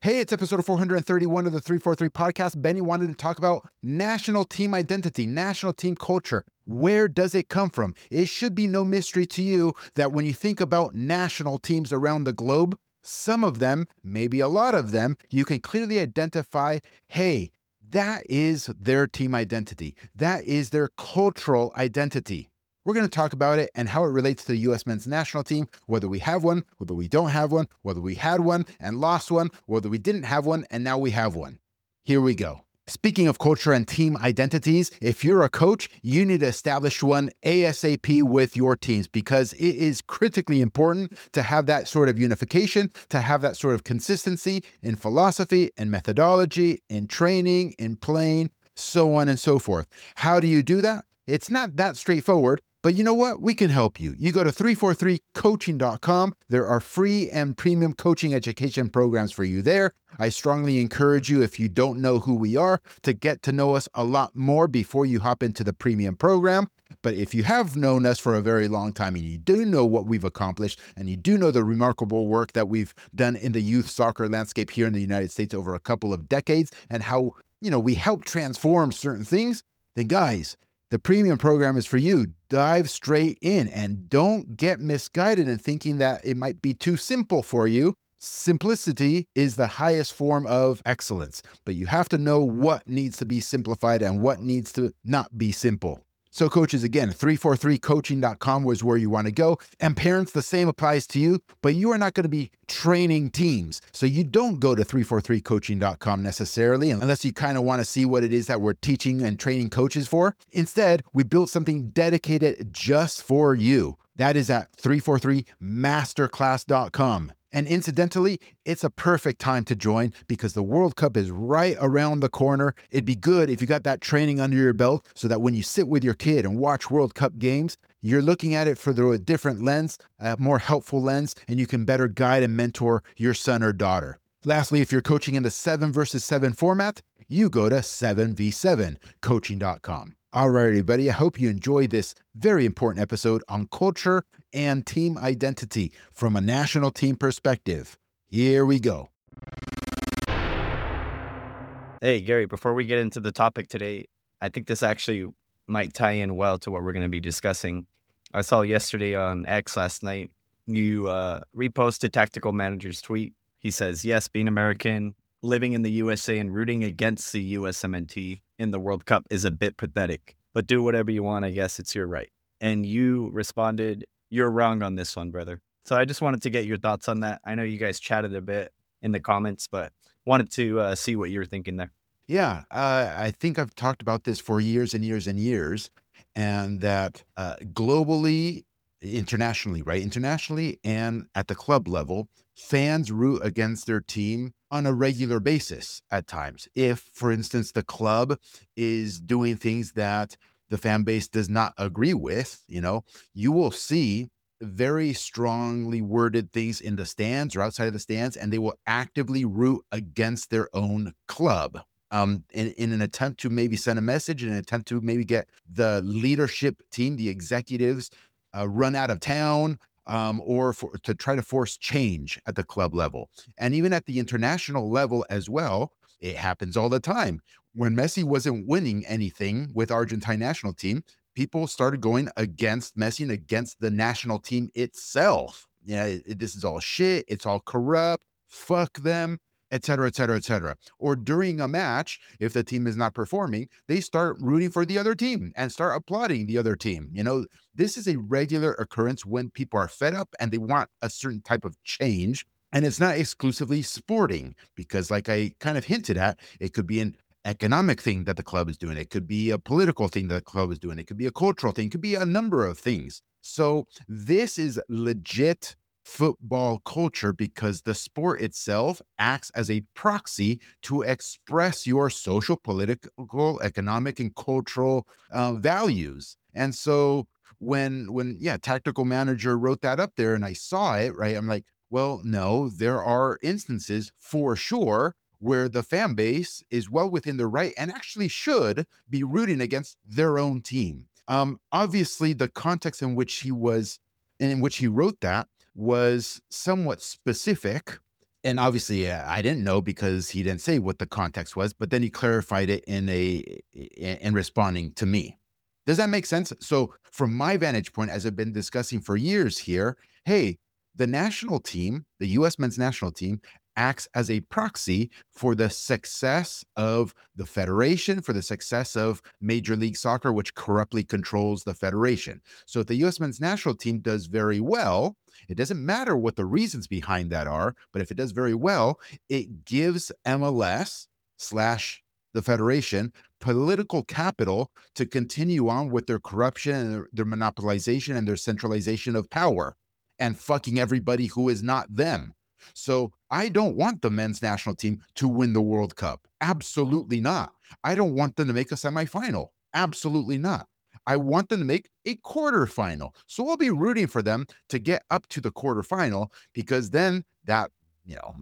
Hey, it's episode 431 of the 343 podcast. Benny wanted to talk about national team identity, national team culture. Where does it come from? It should be no mystery to you that when you think about national teams around the globe, some of them, maybe a lot of them, you can clearly identify, hey, that is their team identity. That is their cultural identity. We're going to talk about it and how it relates to the U.S. men's national team, whether we have one, whether we don't have one, whether we had one and lost one, whether we didn't have one and now we have one. Here we go. Speaking of culture and team identities, if you're a coach, you need to establish one ASAP with your teams because it is critically important to have that sort of unification, to have that sort of consistency in philosophy and methodology, in training, in playing, so on and so forth. How do you do that? It's not that straightforward. But you know what? We can help you. You go to 343coaching.com. There are free and premium coaching education programs for you there. I strongly encourage you, if you don't know who we are, to get to know us a lot more before you hop into the premium program. But if you have known us for a very long time and you do know what we've accomplished and you do know the remarkable work that we've done in the youth soccer landscape here in the United States over a couple of decades and how, we help transform certain things, then guys, the premium program is for you. Dive straight in and don't get misguided in thinking that it might be too simple for you. Simplicity is the highest form of excellence, but you have to know what needs to be simplified and what needs to not be simple. So coaches, again, 343coaching.com was where you want to go. And parents, the same applies to you, but you are not going to be training teams. So you don't go to 343coaching.com necessarily, unless you kind of want to see what it is that we're teaching and training coaches for. Instead, we built something dedicated just for you. That is at 343masterclass.com. And incidentally, it's a perfect time to join because the World Cup is right around the corner. It'd be good if you got that training under your belt so that when you sit with your kid and watch World Cup games, you're looking at it through a different lens, a more helpful lens, and you can better guide and mentor your son or daughter. Lastly, if you're coaching in the 7 versus 7 format, you go to 7v7coaching.com. All right, everybody, I hope you enjoyed this very important episode on culture and team identity from a national team perspective. Here we go. Hey, Gary, before we get into the topic today, I think this actually might tie in well to what we're going to be discussing. I saw yesterday on X last night, you reposted Tactical Manager's tweet. He says, yes, being American, living in the USA and rooting against the USMNT in the World Cup is a bit pathetic, but do whatever you want. I guess it's your right. And you responded, you're wrong on this one, brother. So I just wanted to get your thoughts on that. I know you guys chatted a bit in the comments, but wanted to see what you were thinking there. Yeah, I think I've talked about this for years and years and years, and that globally, internationally, right? Internationally and at the club level, fans root against their team on a regular basis at times. If, for instance, the club is doing things that the fan base does not agree with, you will see very strongly worded things in the stands or outside of the stands, and they will actively root against their own club. In an attempt to maybe send a message, in an attempt to maybe get the leadership team, the executives, run out of town, or to try to force change at the club level. And even at the international level as well, it happens all the time. When Messi wasn't winning anything with Argentine national team, people started going against Messi and against the national team itself. Yeah, this is all shit. It's all corrupt. Fuck them, et cetera, et cetera, et cetera. Or during a match, if the team is not performing, they start rooting for the other team and start applauding the other team. This is a regular occurrence when people are fed up and they want a certain type of change. And it's not exclusively sporting because, like I kind of hinted at, it could be an economic thing that the club is doing. It could be a political thing that the club is doing. It could be a cultural thing. It could be a number of things. So this is legit football culture because the sport itself acts as a proxy to express your social, political, economic, and cultural values. And so when Tactical Manager wrote that up there and I saw it, right, I'm like, well, no, there are instances for sure where the fan base is well within their right and actually should be rooting against their own team. Obviously, the context in which he wrote that was somewhat specific And obviously, I didn't know because he didn't say what the context was, but then he clarified it in responding to me. Does that make sense? So, from my vantage point, as I've been discussing for years here, hey, the national team, the U.S. men's national team, acts as a proxy for the success of the federation, for the success of Major League Soccer, which corruptly controls the federation. So, if the U.S. men's national team does very well, it doesn't matter what the reasons behind that are, but if it does very well, it gives MLS slash the federation political capital to continue on with their corruption and their monopolization and their centralization of power and fucking everybody who is not them. So I don't want the men's national team to win the World Cup. Absolutely not. I don't want them to make a semifinal. Absolutely not. I want them to make a quarterfinal. So I'll be rooting for them to get up to the quarterfinal because then that, you know,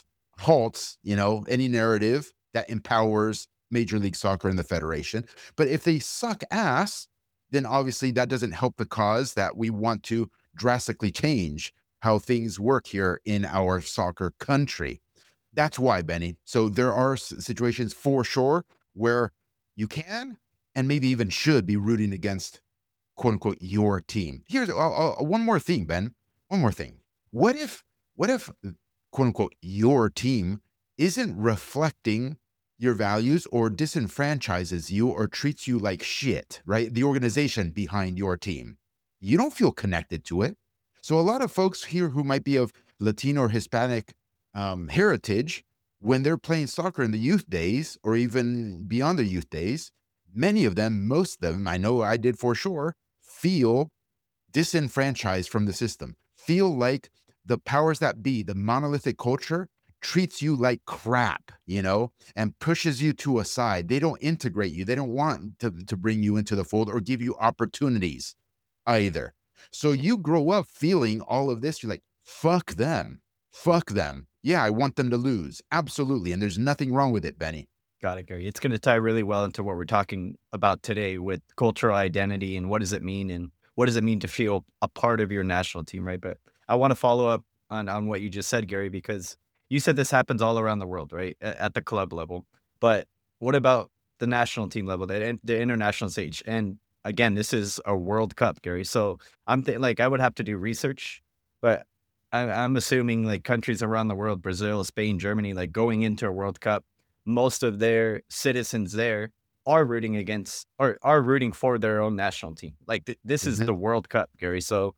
halts, any narrative that empowers Major League Soccer and the federation. But if they suck ass, then obviously that doesn't help the cause that we want to drastically change how things work here in our soccer country. That's why, Benny. So there are situations for sure where you can and maybe even should be rooting against quote unquote your team. Here's one more thing, Ben. One more thing. What if quote unquote your team isn't reflecting your values or disenfranchises you or treats you like shit, right? The organization behind your team. You don't feel connected to it. So a lot of folks here who might be of Latino or Hispanic heritage, when they're playing soccer in the youth days or even beyond the youth days, many of them, most of them, I know I did for sure, feel disenfranchised from the system, feel like the powers that be, the monolithic culture, treats you like crap, and pushes you to a side. They don't integrate you. They don't want to bring you into the fold or give you opportunities either. So you grow up feeling all of this. You're like, fuck them. Fuck them. Yeah, I want them to lose. Absolutely. And there's nothing wrong with it, Benny. Got it, Gary. It's going to tie really well into what we're talking about today with cultural identity and what does it mean and what does it mean to feel a part of your national team, right? But I want to follow up on what you just said, Gary, because you said this happens all around the world, right? At the club level. But what about the national team level, the international stage? And again, this is a World Cup, Gary. So like I would have to do research, but I'm assuming like countries around the world, Brazil, Spain, Germany, like going into a World Cup, most of their citizens there are rooting against or are rooting for their own national team. Like this is the World Cup, Gary. So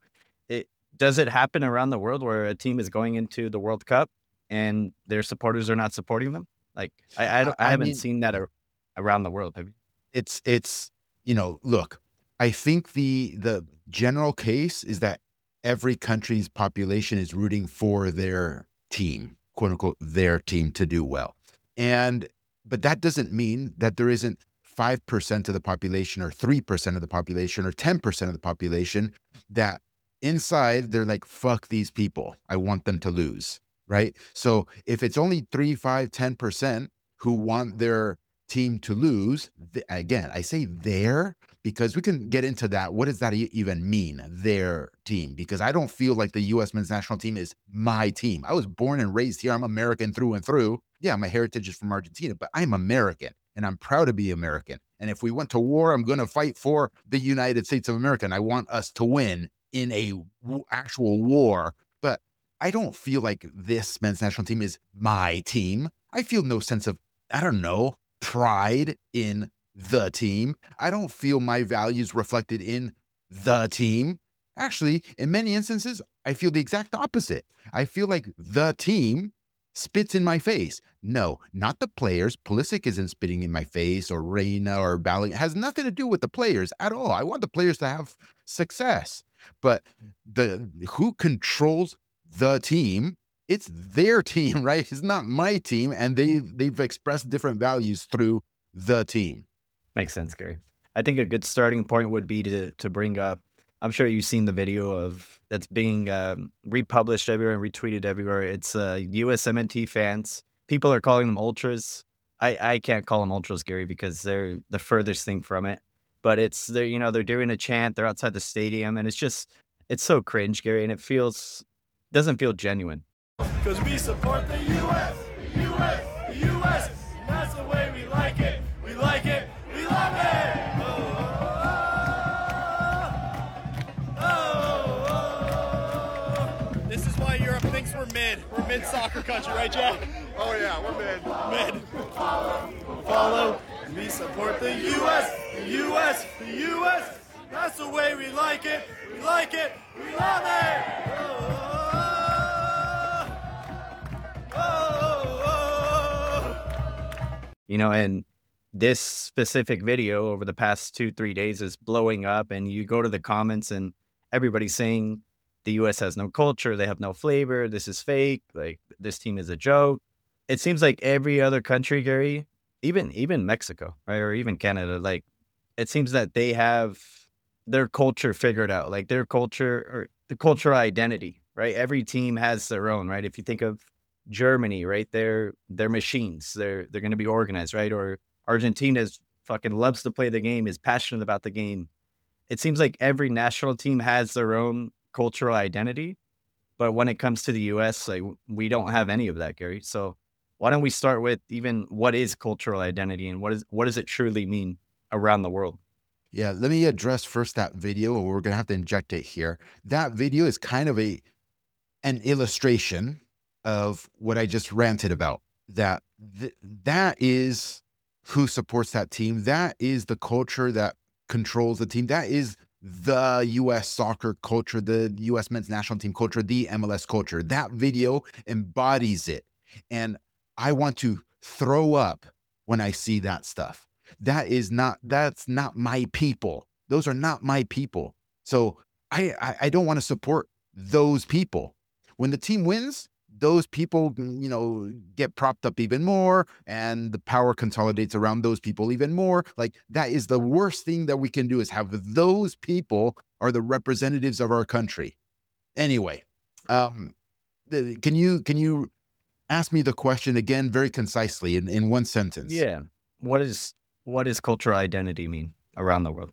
does it happen around the world where a team is going into the World Cup and their supporters are not supporting them? Like I haven't seen that around the world. Have you? It's look, I think the general case is that every country's population is rooting for their team, quote unquote, their team to do well. But that doesn't mean that there isn't 5% of the population or 3% of the population or 10% of the population that inside they're like, fuck these people. I want them to lose. Right. So if it's only 3, 5, 10% who want their team to lose, again, I say their because we can get into that. What does that even mean? Their team? Because I don't feel like the U.S. men's national team is my team. I was born and raised here. I'm American through and through. Yeah, my heritage is from Argentina, but I'm American and I'm proud to be American. And if we went to war, I'm going to fight for the United States of America. And I want us to win in a actual war. But I don't feel like this men's national team is my team. I feel no sense of, I don't know, pride in the team. I don't feel my values reflected in the team. Actually, in many instances, I feel the exact opposite. I feel like the team spits in my face. No, not the players. Pulisic isn't spitting in my face or Reina or Bally. It has nothing to do with the players at all. I want the players to have success. But who controls the team? It's their team, right? It's not my team. And they've expressed different values through the team. Makes sense, Gary. I think a good starting point would be to bring up, I'm sure you've seen the video of that's being republished everywhere and retweeted everywhere. It's USMNT fans. People are calling them ultras. I can't call them ultras, Gary, because they're the furthest thing from it. But they're doing a chant. They're outside the stadium, and it's so cringe, Gary, and it doesn't feel genuine. Cause we support the U.S., the U.S., the U.S. And that's the way we like it. We like it. We love it. This is why Europe thinks we're mid. We're mid soccer country, right, Jack? Oh yeah, we're mid. Mid. Follow. We support the U.S., the U.S., the U.S. That's the way we like it. We like it. We love it. You know, and this specific video over the past 2-3 days is blowing up, and you go to the comments and everybody's saying the US has no culture, they have no flavor, this is fake, like this team is a joke. It seems like every other country, Gary, even Mexico, right, or even Canada, like it seems that they have their culture figured out, like their culture or the cultural identity, right? Every team has their own, right? If you think of Germany, right? They're machines. They're going to be organized, right? Or Argentina's fucking loves to play the game, is passionate about the game. It seems like every national team has their own cultural identity, but when it comes to the US, like we don't have any of that, Gary. So why don't we start with even what is cultural identity and what does it truly mean around the world? Yeah, let me address first that video, or we're going to have to inject it here. That video is kind of an illustration of what I just ranted about. That is who supports that team. That is the culture that controls the team. That is the U.S. soccer culture, the U.S. men's national team culture, the MLS culture. That video embodies it. And I want to throw up when I see that stuff. That's not my people. Those are not my people. So I don't want to support those people. When the team wins, those people, get propped up even more, and the power consolidates around those people even more. Like, that is the worst thing that we can do, is have those people are the representatives of our country. Anyway, can you ask me the question again very concisely in one sentence? Yeah. What does cultural identity mean around the world?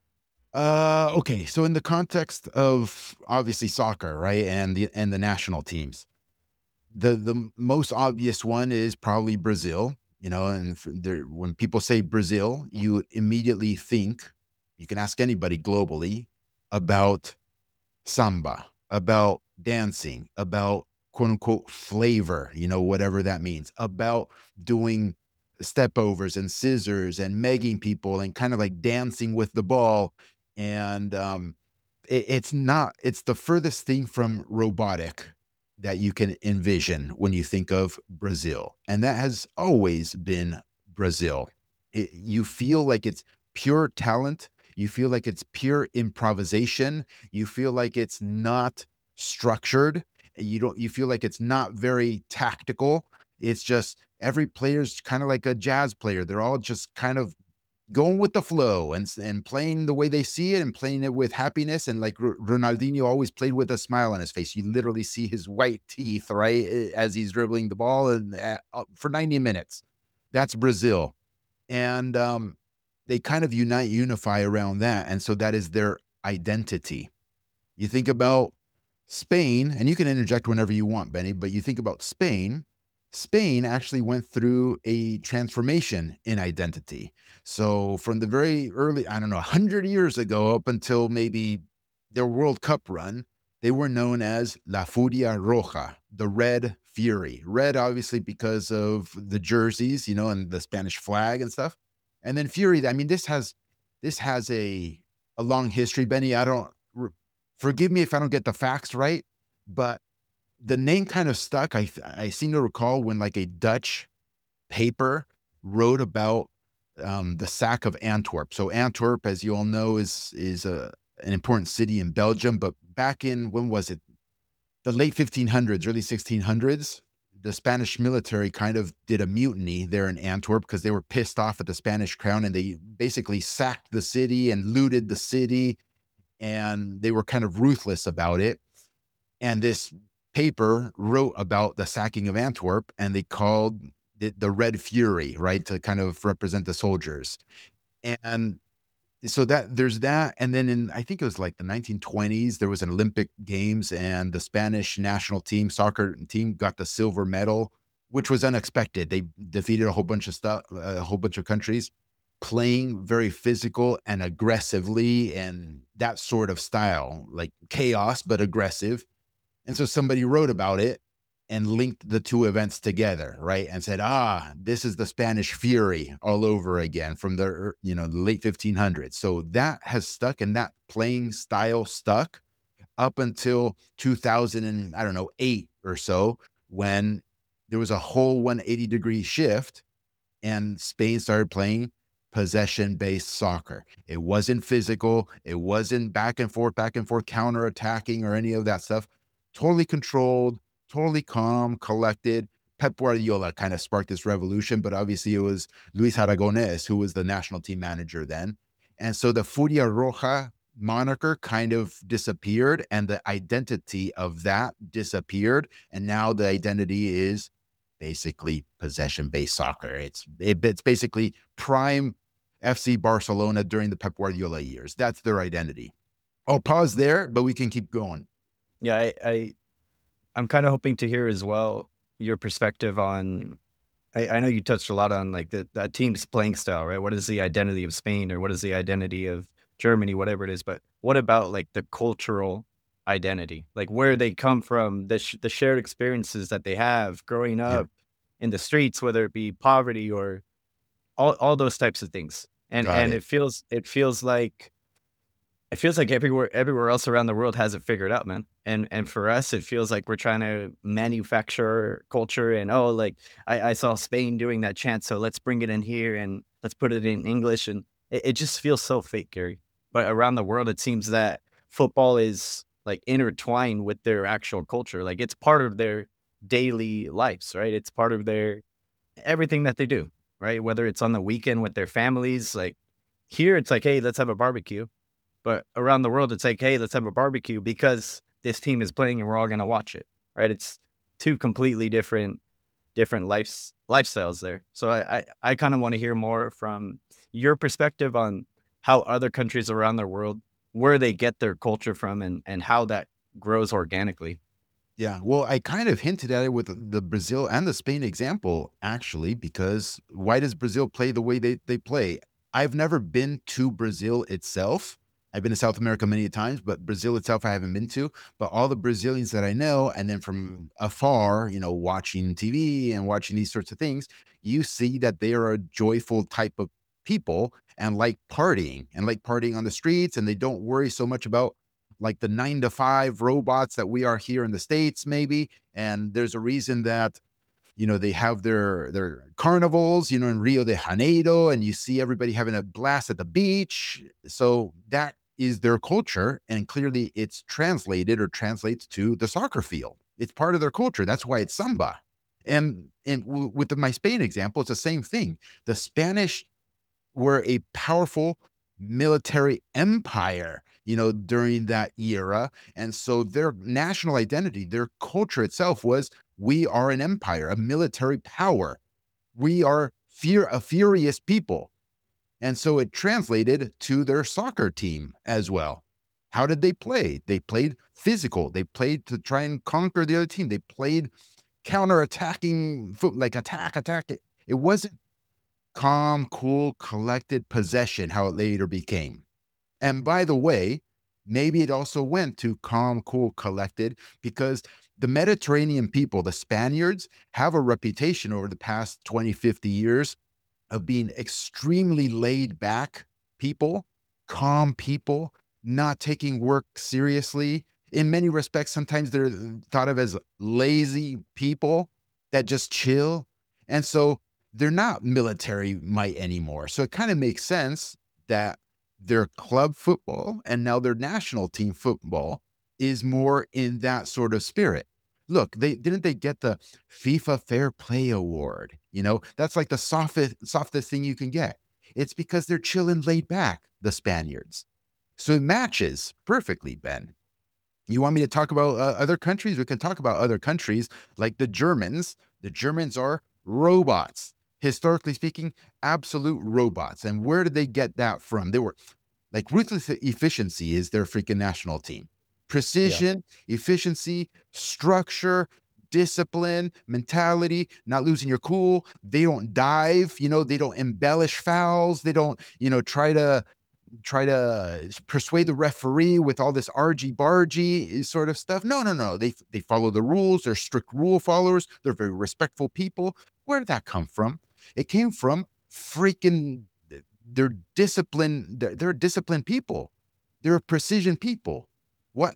Okay. So in the context of obviously soccer, right, and the national teams, the most obvious one is probably Brazil. And when people say Brazil, you immediately think, you can ask anybody globally about samba, about dancing, about quote unquote flavor, whatever that means, about doing step overs and scissors and megging people and kind of like dancing with the ball. And it's the furthest thing from robotic that you can envision when you think of Brazil. And that has always been Brazil. You feel like it's pure talent. You feel like it's pure improvisation. You feel like it's not structured. You feel like it's not very tactical. It's just every player's kind of like a jazz player. They're all just kind of going with the flow and playing the way they see it and playing it with happiness. And like Ronaldinho always played with a smile on his face. You literally see his white teeth, right, as he's dribbling the ball and for 90 minutes. That's Brazil. And they kind of unify around that. And so that is their identity. You think about Spain, and you can interject whenever you want, Benny, but you think about Spain actually went through a transformation in identity. So from the very early, 100 years ago up until maybe their World Cup run, they were known as La Furia Roja, the Red Fury. Red, obviously, because of the jerseys, and the Spanish flag and stuff. And then Fury, this has a long history, Benny. Forgive me if I don't get the facts right, but the name kind of stuck. I seem to recall when like a Dutch paper wrote about the sack of Antwerp. So Antwerp, as you all know, is an important city in Belgium. But back in, when was it? The late 1500s, early 1600s, the Spanish military kind of did a mutiny there in Antwerp because they were pissed off at the Spanish crown, and they basically sacked the city and looted the city, and they were kind of ruthless about it. And this paper wrote about the sacking of Antwerp, and they called it the Red Fury, right, to kind of represent the soldiers. And So that there's that. And then I think it was like the 1920s, there was an Olympic Games and the Spanish national team, soccer team got the silver medal, which was unexpected. They defeated a whole bunch of stuff, a whole bunch of countries playing very physical and aggressively and that sort of style, like chaos, but aggressive. And so somebody wrote about it and linked the two events together, right? And said, this is the Spanish Fury all over again from the, the late 1500s. So that has stuck and that playing style stuck up until 2000 and I don't know, 8 or so, when there was a whole 180-degree shift and Spain started playing possession-based soccer. It wasn't physical. It wasn't back and forth, counter-attacking or any of that stuff. Totally controlled, totally calm, collected. Pep Guardiola kind of sparked this revolution, but obviously it was Luis Aragonés, who was the national team manager then. And so the Furia Roja moniker kind of disappeared and the identity of that disappeared. And now the identity is basically possession-based soccer. It's basically prime FC Barcelona during the Pep Guardiola years. That's their identity. I'll pause there, but we can keep going. Yeah, I'm kind of hoping to hear as well your perspective on, I know you touched a lot on like that team's playing style, right? What is the identity of Spain, or what is the identity of Germany, whatever it is, but what about like the cultural identity, like where they come from, the shared experiences that they have growing up in the streets, whether it be poverty or all those types of things. And it feels like everywhere else around the world has it figured out, man. And for us, it feels like we're trying to manufacture culture and, like I saw Spain doing that chant, so let's bring it in here and let's put it in English. And it just feels so fake, Gary. But around the world, it seems that football is like intertwined with their actual culture. Like it's part of their daily lives, right? It's part of their everything that they do, right? Whether it's on the weekend with their families, like here it's like, hey, let's have a barbecue. But around the world, it's like, hey, let's have a barbecue because this team is playing and we're all going to watch it, right? It's two completely different lifestyles there. So I kind of want to hear more from your perspective on how other countries around the world, where they get their culture from and how that grows organically. Yeah, well, I kind of hinted at it with the Brazil and the Spain example, actually, because why does Brazil play the way they play? I've never been to Brazil itself. I've been to South America many times, but Brazil itself I haven't been to. But all the Brazilians that I know, and then from afar, watching TV and watching these sorts of things, you see that they are a joyful type of people and like partying on the streets, and they don't worry so much about like the 9-to-5 robots that we are here in the States, maybe. And there's a reason that they have their carnivals, in Rio de Janeiro, and you see everybody having a blast at the beach. So that is their culture, and clearly it's translated or translates to the soccer field. It's part of their culture. That's why it's samba. And with my Spain example, it's the same thing. The Spanish were a powerful military empire, during that era. And so their national identity, their culture itself was, we are an empire, a military power. We are a furious people. And so it translated to their soccer team as well. How did they play? They played physical. They played to try and conquer the other team. They played counter-attacking, like attack. It wasn't calm, cool, collected possession, how it later became. And by the way, maybe it also went to calm, cool, collected, because the Mediterranean people, the Spaniards, have a reputation over the past 20, 50 years of being extremely laid back people, calm people, not taking work seriously. In many respects, sometimes they're thought of as lazy people that just chill. And so they're not military might anymore. So it kind of makes sense that their club football and now their national team football is more in that sort of spirit. Look, they get the FIFA Fair Play Award? That's like the softest thing you can get. It's because they're chilling, laid back, the Spaniards. So it matches perfectly, Ben. You want me to talk about other countries? We can talk about other countries like the Germans. The Germans are robots. Historically speaking, absolute robots. And where did they get that from? They were Like ruthless efficiency is their freaking national team. Precision, efficiency, structure, discipline, mentality, not losing your cool. They don't dive, they don't embellish fouls. They don't, try to persuade the referee with all this argy bargy sort of stuff. No. They follow the rules. They're strict rule followers. They're very respectful people. Where did that come from? It came from freaking they're disciplined. They're disciplined people. They're precision people. What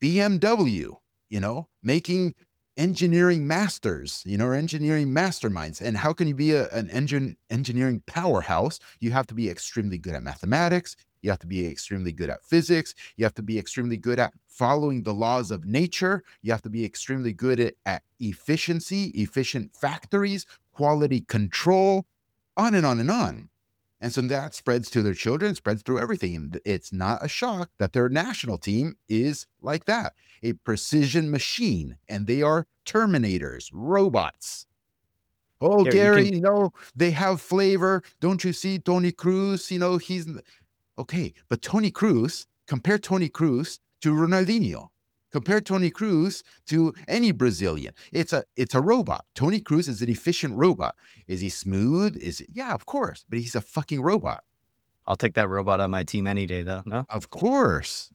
BMW, making engineering masters, or engineering masterminds. And how can you be an engineering powerhouse? You have to be extremely good at mathematics. You have to be extremely good at physics. You have to be extremely good at following the laws of nature. You have to be extremely good at efficiency, efficient factories, quality control, on and on and on. And so that spreads to their children, spreads through everything. And it's not a shock that their national team is like that, a precision machine, and they are terminators, robots. Oh, Gary, they have flavor. Don't you see Tony Cruz? He's okay. But compare Tony Cruz to Ronaldinho. Compare Tony Cruz to any Brazilian. It's a robot. Tony Cruz is an efficient robot. Is he smooth? Yeah, of course. But he's a fucking robot. I'll take that robot on my team any day, though. No, of course.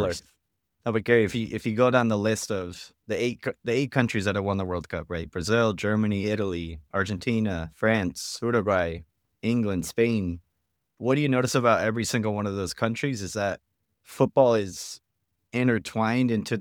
No, but Gary, if you go down the list of the eight countries that have won the World Cup, right? Brazil, Germany, Italy, Argentina, France, Uruguay, England, Spain. What do you notice about every single one of those countries is that football is intertwined into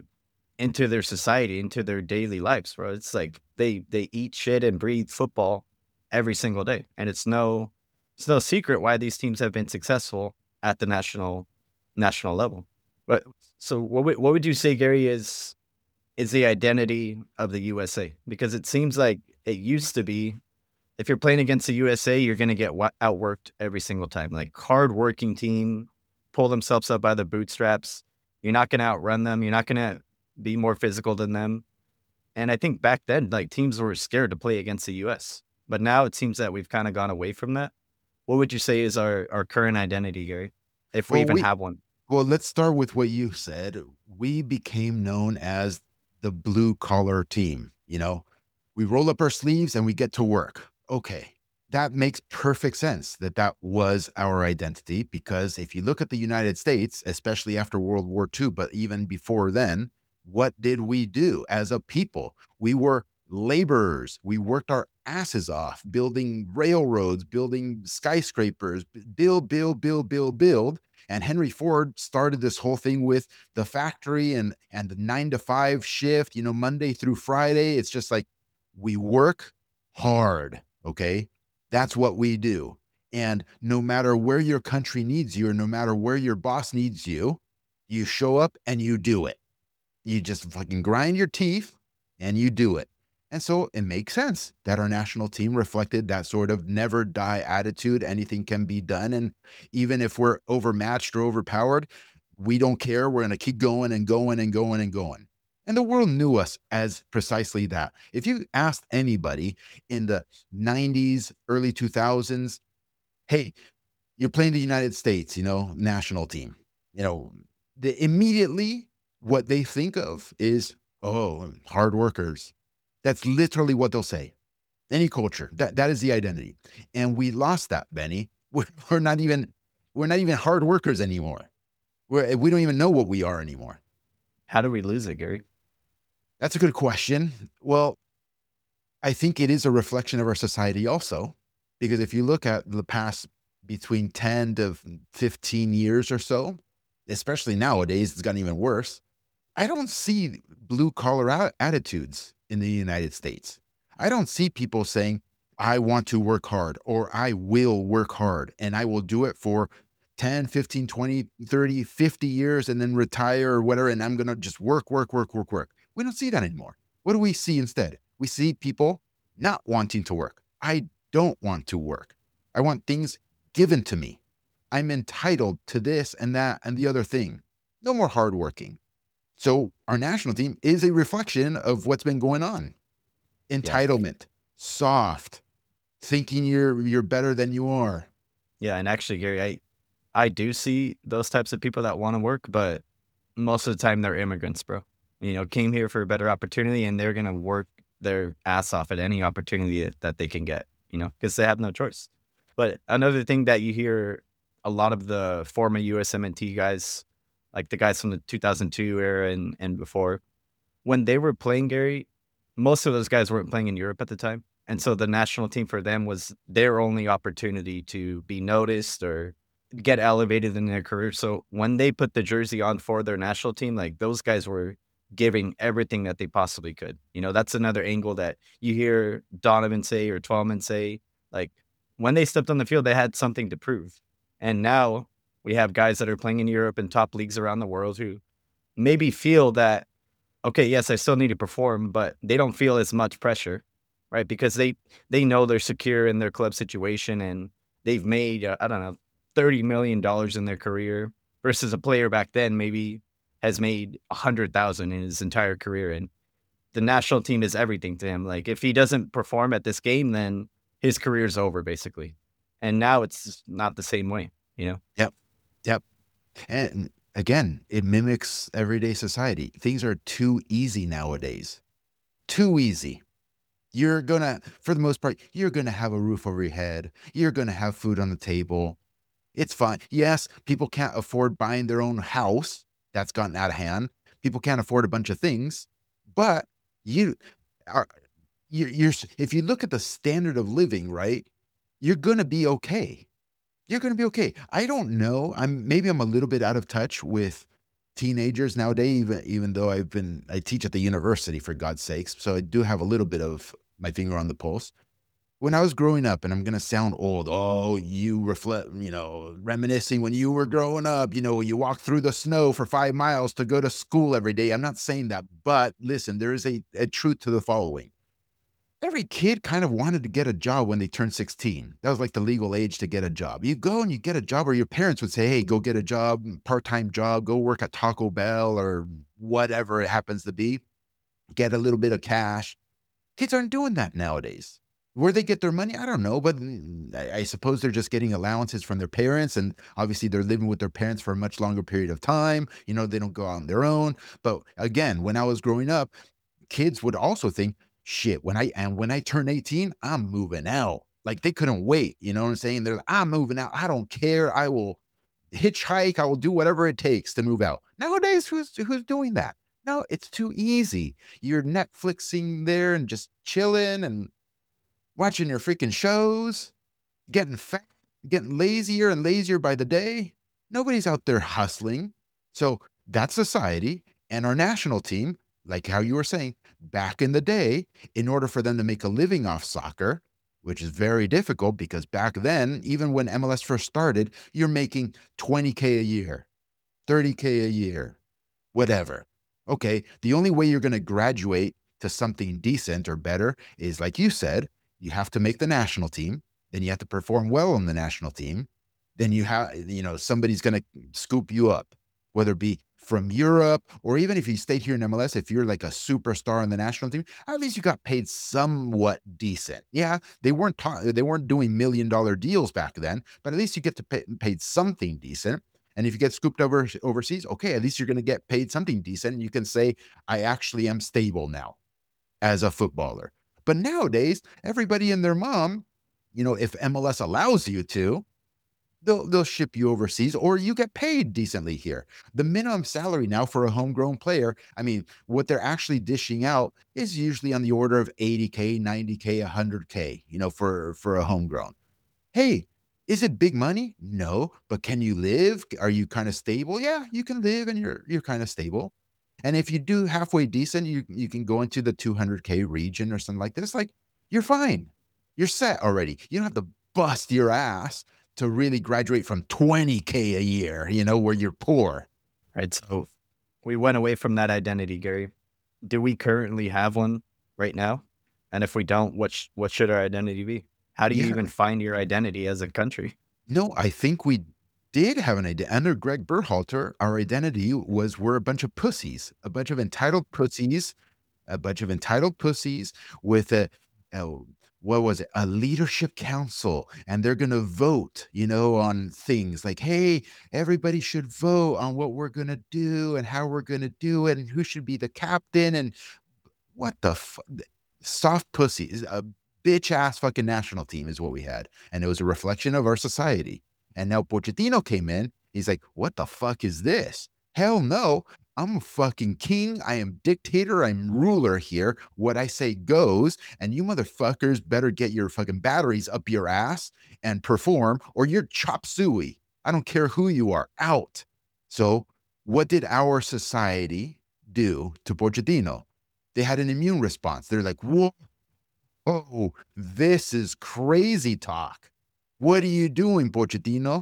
their society, into their daily lives, bro. It's like they eat shit and breathe football every single day, and it's no secret why these teams have been successful at the national level. But so what would you say, Gary, is the identity of the USA? Because it seems like it used to be, if you're playing against the USA, you're going to get outworked every single time. Like hardworking team, pull themselves up by the bootstraps. You're not going to outrun them. You're not going to be more physical than them. And I think back then, like teams were scared to play against the U.S. But now it seems that we've kind of gone away from that. What would you say is our current identity, Gary, if we even have one? Well, let's start with what you said. We became known as the blue collar team. We roll up our sleeves and we get to work. Okay. That makes perfect sense that was our identity, because if you look at the United States, especially after World War II, but even before then, what did we do as a people? We were laborers. We worked our asses off, building railroads, building skyscrapers, build. And Henry Ford started this whole thing with the factory and the 9-to-5 shift, Monday through Friday. It's just like we work hard. Okay. That's what we do. And no matter where your country needs you, or no matter where your boss needs you, you show up and you do it. You just fucking grind your teeth and you do it. And so it makes sense that our national team reflected that sort of never die attitude. Anything can be done. And even if we're overmatched or overpowered, we don't care. We're going to keep going and going and going and going. And the world knew us as precisely that. If you asked anybody in the 90s, early 2000s, hey, you're playing the United States, national team, immediately what they think of is, oh, hard workers. That's literally what they'll say. Any culture, that is the identity. And we lost that, Benny. We're not even hard workers anymore. We don't even know what we are anymore. How do we lose it, Gary? That's a good question. Well, I think it is a reflection of our society also, because if you look at the past between 10 to 15 years or so, especially nowadays, it's gotten even worse. I don't see blue collar attitudes in the United States. I don't see people saying, I want to work hard, or I will work hard and I will do it for 10, 15, 20, 30, 50 years and then retire or whatever. And I'm going to just work. We don't see that anymore. What do we see instead? We see people not wanting to work. I don't want to work. I want things given to me. I'm entitled to this and that and the other thing. No more hardworking. So our national team is a reflection of what's been going on. Entitlement, soft, thinking you're better than you are. Yeah, and actually, Gary, I do see those types of people that want to work, but most of the time they're immigrants, bro. Came here for a better opportunity and they're going to work their ass off at any opportunity that they can get, because they have no choice. But another thing that you hear a lot of the former USMNT guys, like the guys from the 2002 era and before, when they were playing, Gary, most of those guys weren't playing in Europe at the time. And so the national team for them was their only opportunity to be noticed or get elevated in their career. So when they put the jersey on for their national team, like those guys were giving everything that they possibly could. That's another angle that you hear Donovan say or Twellman say, like when they stepped on the field, they had something to prove. And now we have guys that are playing in Europe and top leagues around the world who maybe feel that, okay, yes, I still need to perform, but they don't feel as much pressure, right? Because they know they're secure in their club situation and they've made, I don't know, $30 million in their career versus a player back then maybe has made 100,000 in his entire career. And the national team is everything to him. Like if he doesn't perform at this game, then his career's over basically. And now it's not the same way, Yep. And again, it mimics everyday society. Things are too easy nowadays. Too easy. You're gonna, for the most part, you're gonna have a roof over your head. You're gonna have food on the table. It's fine. Yes, people can't afford buying their own house. That's gotten out of hand. People can't afford a bunch of things, but you're if you look at the standard of living, right, you're gonna be okay. You're gonna be okay. I don't know. Maybe I'm a little bit out of touch with teenagers nowadays, even though I teach at the university, for God's sakes, so I do have a little bit of my finger on the pulse. When I was growing up, and I'm gonna sound old, oh, you reflect, reminiscing when you were growing up, you walked through the snow for 5 miles to go to school every day. I'm not saying that, but listen, there is a truth to the following. Every kid kind of wanted to get a job when they turned 16. That was like the legal age to get a job. You go and you get a job, or your parents would say, hey, go get a job, part-time job, go work at Taco Bell or whatever it happens to be, get a little bit of cash. Kids aren't doing that nowadays. Where they get their money, I don't know, but I suppose they're just getting allowances from their parents, and obviously they're living with their parents for a much longer period of time. They don't go out on their own. But again, when I was growing up, kids would also think, shit, when I turn 18, I'm moving out. Like they couldn't wait. You know what I'm saying? They're like, I'm moving out. I don't care. I will hitchhike. I will do whatever it takes to move out. Nowadays, who's doing that? No, it's too easy. You're Netflixing there and just chilling and watching your freaking shows, getting fat, getting lazier and lazier by the day. Nobody's out there hustling. So that's society. And our national team, like how you were saying, back in the day, in order for them to make a living off soccer, which is very difficult because back then, even when MLS first started, you're making $20K a year, $30K a year, whatever. Okay, the only way you're going to graduate to something decent or better is, like you said, you have to make the national team, then you have to perform well on the national team. Then you have, somebody's going to scoop you up, whether it be from Europe, or even if you stayed here in MLS, if you're like a superstar on the national team, at least you got paid somewhat decent. Yeah, they weren't doing $1 million deals back then, but at least you get to paid something decent. And if you get scooped overseas, okay, at least you're going to get paid something decent. And you can say, I actually am stable now as a footballer. But nowadays, everybody and their mom, if MLS allows you to, they'll ship you overseas, or you get paid decently here. The minimum salary now for a homegrown player, what they're actually dishing out is usually on the order of $80K, $90K, $100K, for a homegrown. Hey, is it big money? No, but can you live? Are you kind of stable? Yeah, you can live and you're kind of stable. And if you do halfway decent, you can go into the 200K region or something like this. Like, you're fine. You're set already. You don't have to bust your ass to really graduate from 20K a year, where you're poor. Right. So we went away from that identity, Gary. Do we currently have one right now? And if we don't, what should our identity be? How do you even find your identity as a country? No, I think we did have an identity. Under Greg Berhalter, our identity was we're a bunch of pussies, a bunch of entitled pussies with what was it? A leadership council, and they're going to vote, on things like, hey, everybody should vote on what we're going to do and how we're going to do it and who should be the captain. And what the soft pussy is a bitch ass fucking national team is what we had. And it was a reflection of our society. And now Pochettino came in. He's like, what the fuck is this? Hell no. I'm a fucking king. I am dictator. I'm ruler here. What I say goes. And you motherfuckers better get your fucking batteries up your ass and perform, or you're chop suey. I don't care who you are. Out. So what did our society do to Pochettino? They had an immune response. They're like, whoa, oh, this is crazy talk. What are you doing, Pochettino?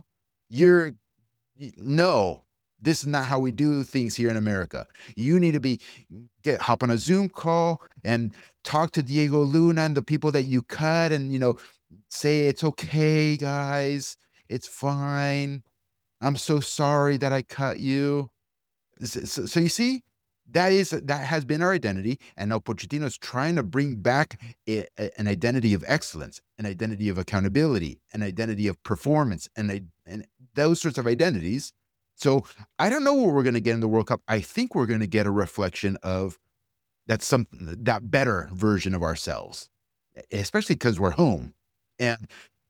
No, this is not how we do things here in America. You need to hop on a Zoom call and talk to Diego Luna and the people that you cut and, say, it's okay, guys. It's fine. I'm so sorry that I cut you. So you see, that has been our identity. And now Pochettino is trying to bring back an identity of excellence, an identity of accountability, an identity of performance, and those sorts of identities. So I don't know what we're going to get in the World Cup. I think we're going to get a reflection of that better version of ourselves, especially because we're home, and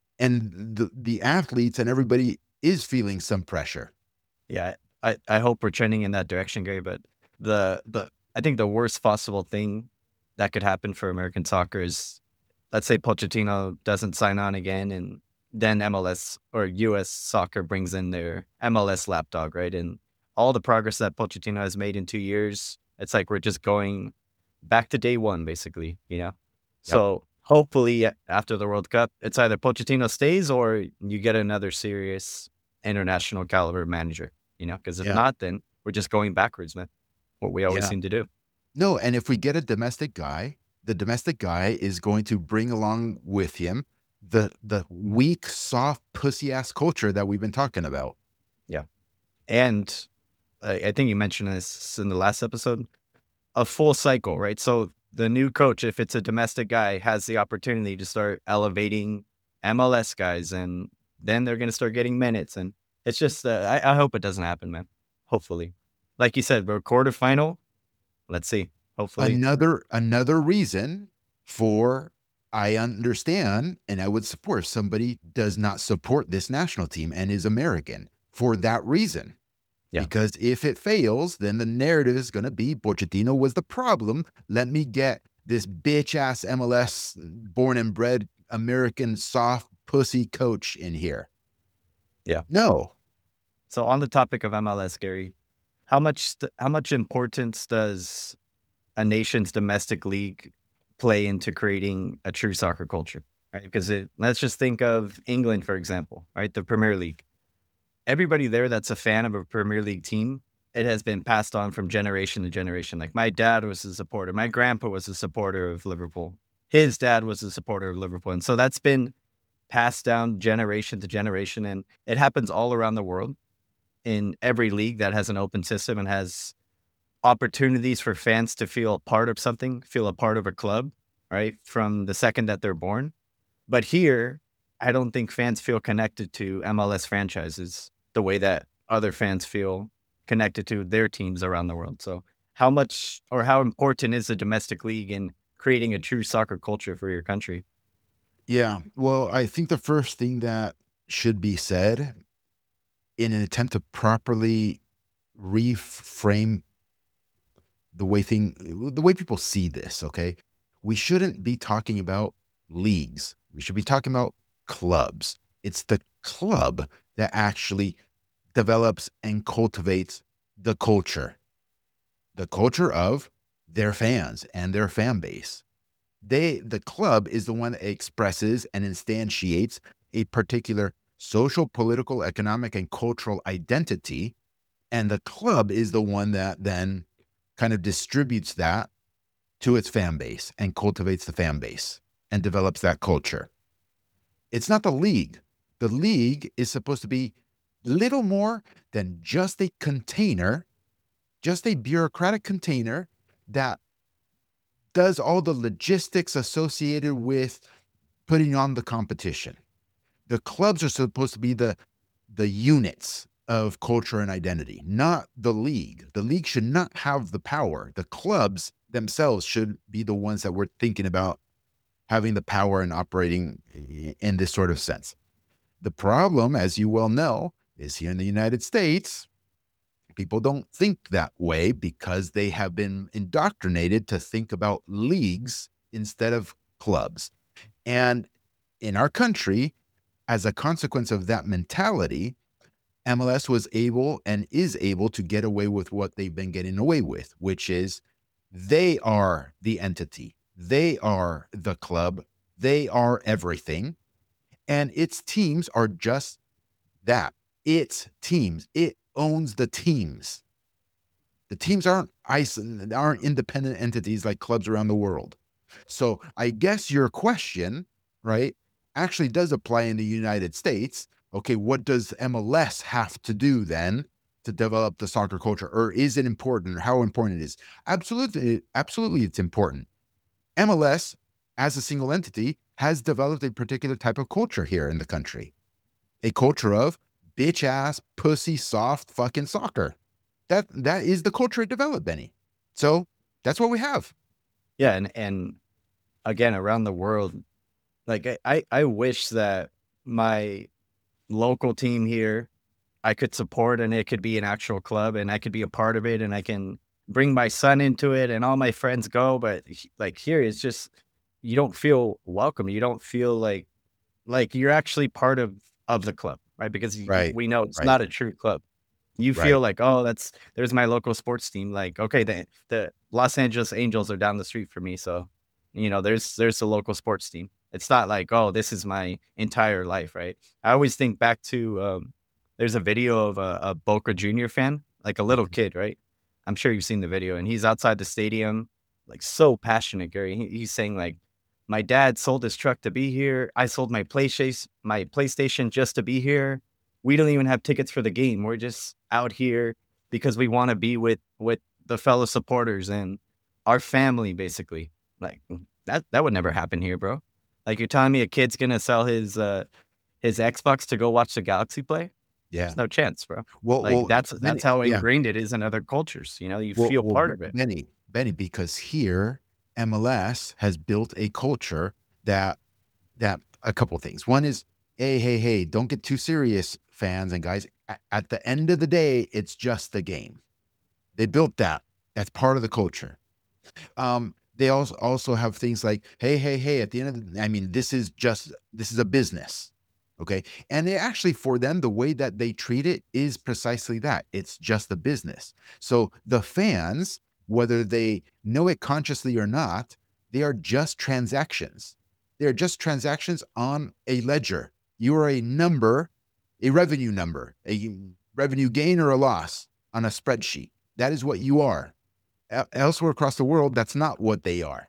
the athletes and everybody is feeling some pressure. Yeah, I hope we're trending in that direction, Gary. But I think the worst possible thing that could happen for American soccer is, let's say Pochettino doesn't sign on again, and then MLS or US soccer brings in their MLS lapdog, right? And all the progress that Pochettino has made in 2 years, it's like we're just going back to day one, basically, Yep. So hopefully after the World Cup, it's either Pochettino stays or you get another serious international caliber manager, because if not, then we're just going backwards, man. What we always seem to do. No, and if we get a domestic guy, the domestic guy is going to bring along with him the weak, soft, pussy-ass culture that we've been talking about. Yeah. And I think you mentioned this in the last episode, a full cycle, right? So the new coach, if it's a domestic guy, has the opportunity to start elevating MLS guys, and then they're going to start getting minutes. And it's just, I hope it doesn't happen, man. Hopefully. Like you said, we're quarterfinal. Let's see. Hopefully. Another reason for, I understand and I would support if somebody does not support this national team and is American for that reason. Yeah. Because if it fails, then the narrative is going to be Pochettino was the problem. Let me get this bitch ass MLS born and bred American soft pussy coach in here. Yeah. No. So on the topic of MLS, Gary, how much importance does a nation's domestic league play into creating a true soccer culture? Right? Because let's just think of England, for example, right? The Premier League. Everybody there that's a fan of a Premier League team, it has been passed on from generation to generation. Like my dad was a supporter. My grandpa was a supporter of Liverpool. His dad was a supporter of Liverpool. And so that's been passed down generation to generation. And it happens all around the world in every league that has an open system and has opportunities for fans to feel a part of something, feel a part of a club, right? From the second that they're born. But here, I don't think fans feel connected to MLS franchises the way that other fans feel connected to their teams around the world. So how much or how important is the domestic league in creating a true soccer culture for your country? Yeah, well, I think the first thing that should be said in an attempt to properly reframe the way people see this, okay? We shouldn't be talking about leagues. We should be talking about clubs. It's the club that actually develops and cultivates the culture of their fans and their fan base. The club is the one that expresses and instantiates a particular social, political, economic, and cultural identity. And the club is the one that then kind of distributes that to its fan base and cultivates the fan base and develops that culture. It's not the league. The league is supposed to be little more than just a container, just a bureaucratic container that does all the logistics associated with putting on the competition. The clubs are supposed to be the units of culture and identity, not the league. The league should not have the power. The clubs themselves should be the ones that we're thinking about having the power and operating in this sort of sense. The problem, as you well know, is here in the United States, people don't think that way because they have been indoctrinated to think about leagues instead of clubs. And in our country, as a consequence of that mentality, MLS was able and is able to get away with what they've been getting away with, which is they are the entity. They are the club. They are everything. And its teams are just that. Its teams. It owns the teams. The teams aren't independent entities like clubs around the world. So I guess your question, right, actually does apply in the United States. Okay, what does MLS have to do then to develop the soccer culture? Or is it important? Or how important it is? Absolutely, it's important. MLS, as a single entity, has developed a particular type of culture here in the country. A culture of bitch ass, pussy, soft fucking soccer. That is the culture it developed, Benny. So that's what we have. Yeah, and again, around the world, like I wish that my local team here I could support and it could be an actual club and I could be a part of it and I can bring my son into it and all my friends go. But like here, it's just you don't feel welcome. You don't feel like you're actually part of the club, right? Because Right. we know it's Right. not a true club. You Right. feel like, oh, there's my local sports team. Like, okay, the Los Angeles Angels are down the street for me, so there's a local sports team. It's not like, oh, this is my entire life, right? I always think back to there's a video of a Boca Junior fan, like a little kid, right? I'm sure you've seen the video, and he's outside the stadium, like so passionate, Gary. He's saying like, my dad sold his truck to be here. I sold my PlayStation just to be here. We don't even have tickets for the game. We're just out here because we want to be with the fellow supporters and our family, basically. Like that would never happen here, bro. Like you're telling me a kid's gonna sell his Xbox to go watch the Galaxy play? Yeah. There's no chance, bro. Well, That's how yeah. ingrained it is in other cultures. You feel part of it. Benny, because here MLS has built a culture that a couple of things. One is, hey, don't get too serious, fans and guys. At the end of the day, it's just a game. They built that. That's part of the culture. They also have things like, hey, at the end of this is a business. Okay. And they actually, for them, the way that they treat it is precisely that. It's just a business. So the fans, whether they know it consciously or not, they are just transactions. They're just transactions on a ledger. You are a number, a revenue number, a revenue gain or a loss on a spreadsheet. That is what you are. Elsewhere across the world, that's not what they are.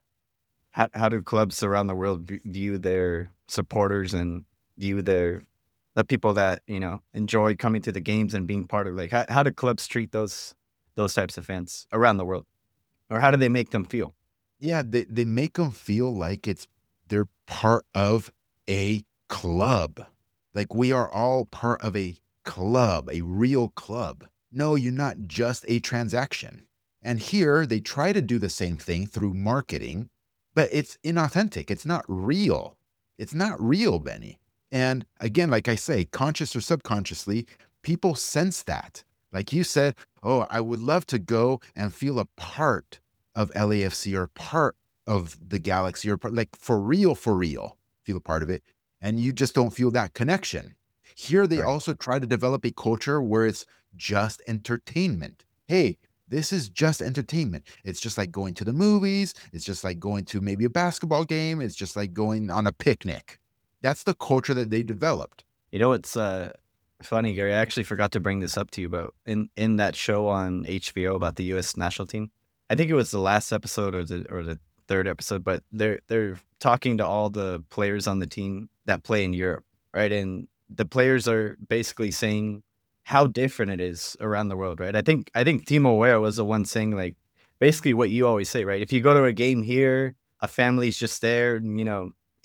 How do clubs around the world view their supporters and view the people that enjoy coming to the games and being part of how do clubs treat those types of fans around the world, or how do they make them feel? Yeah, they make them feel like they're part of a club. Like we are all part of a club, a real club. No, you're not just a transaction. And here they try to do the same thing through marketing, but it's inauthentic. It's not real. It's not real, Benny. And again, like I say, conscious or subconsciously, people sense that. Like you said, oh, I would love to go and feel a part of LAFC or part of the Galaxy or like for real, feel a part of it. And you just don't feel that connection. Here, they also try to develop a culture where it's just entertainment. Hey, this is just entertainment. It's just like going to the movies. It's just like going to maybe a basketball game. It's just like going on a picnic. That's the culture that they developed. It's funny, Gary. I actually forgot to bring this up to you, but in that show on HBO about the U.S. national team, I think it was the last episode or the third episode, but they're talking to all the players on the team that play in Europe, right? And the players are basically saying how different it is around the world, right? I think Timo Weah was the one saying basically what you always say, right? If you go to a game here, a family's just there,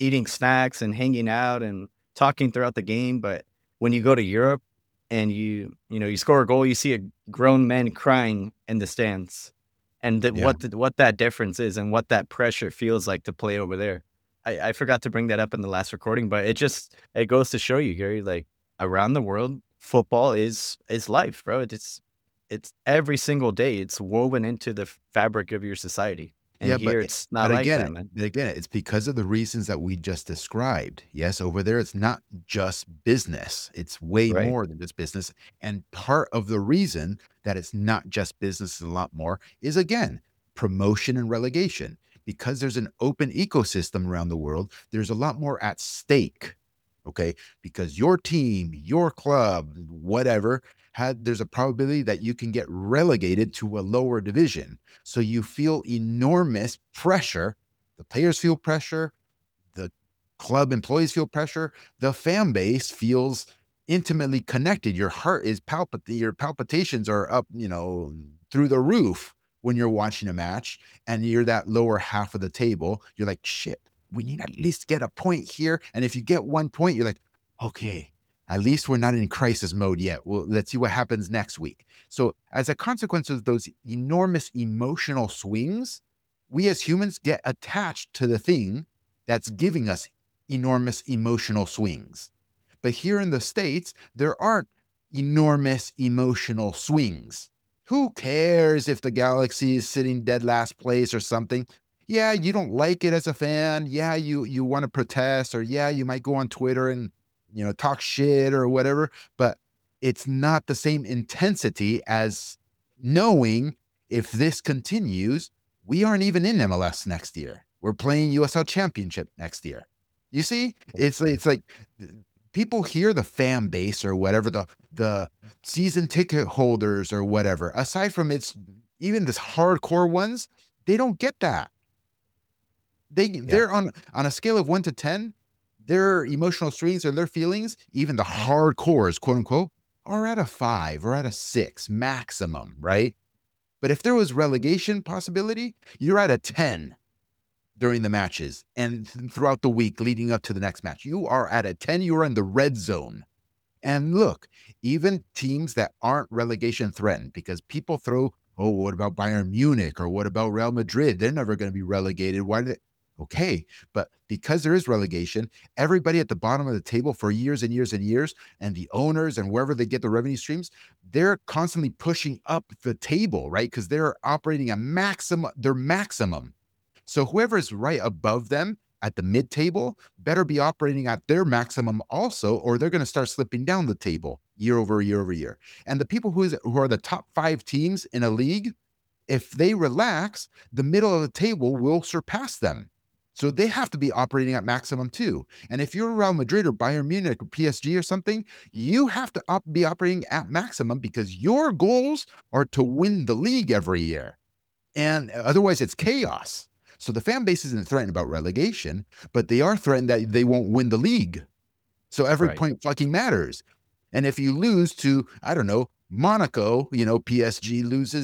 eating snacks and hanging out and talking throughout the game. But when you go to Europe and you score a goal, you see a grown man crying in the stands, and Yeah. what that difference is and what that pressure feels like to play over there. I forgot to bring that up in the last recording, but it goes to show you, Gary, like around the world, football is life, bro. It's every single day. It's woven into the fabric of your society. And Yeah, here it's not but like again, that, man. it's because of the reasons that we just described. Yes, over there, it's not just business. It's way Right. more than just business. And part of the reason that it's not just business and a lot more is, again, promotion and relegation. Because there's an open ecosystem around the world, there's a lot more at stake. Okay. Because your team, your club, whatever, there's a probability that you can get relegated to a lower division. So you feel enormous pressure. The players feel pressure. The club employees feel pressure. The fan base feels intimately connected. Your heart is your palpitations are up, through the roof when you're watching a match and you're that lower half of the table. You're like, shit, we need at least get a point here. And if you get 1 point, you're like, okay, at least we're not in crisis mode yet. Well, let's see what happens next week. So as a consequence of those enormous emotional swings, we as humans get attached to the thing that's giving us enormous emotional swings. But here in the States, there aren't enormous emotional swings. Who cares if the Galaxy is sitting dead last place or something? Yeah, you don't like it as a fan. Yeah, you want to protest, or yeah, you might go on Twitter and talk shit or whatever, but it's not the same intensity as knowing if this continues, we aren't even in MLS next year. We're playing USL Championship next year. You see, it's like people hear the fan base or whatever, the season ticket holders or whatever. Aside from even this hardcore ones, they don't get that. They're on a scale of 1 to 10. Their emotional swings or their feelings, even the hardcores, quote unquote, are at a 5 or at a 6 maximum, right? But if there was relegation possibility, you're at a 10 during the matches and throughout the week leading up to the next match. You are at a 10, you're in the red zone. And look, even teams that aren't relegation threatened, because people throw, oh, what about Bayern Munich or what about Real Madrid? They're never going to be relegated. Why did Okay, but because there is relegation, everybody at the bottom of the table for years and years and years, and the owners and wherever they get the revenue streams, they're constantly pushing up the table, right? Because they're operating their maximum. So whoever's right above them at the mid table better be operating at their maximum also, or they're going to start slipping down the table year over year over year. And the people who are the top 5 teams in a league, if they relax, the middle of the table will surpass them. So they have to be operating at maximum too. And if you're Real Madrid or Bayern Munich or PSG or something, you have to be operating at maximum because your goals are to win the league every year. And otherwise it's chaos. So the fan base isn't threatened about relegation, but they are threatened that they won't win the league. So every point fucking matters. And if you lose to, I don't know, Monaco, PSG loses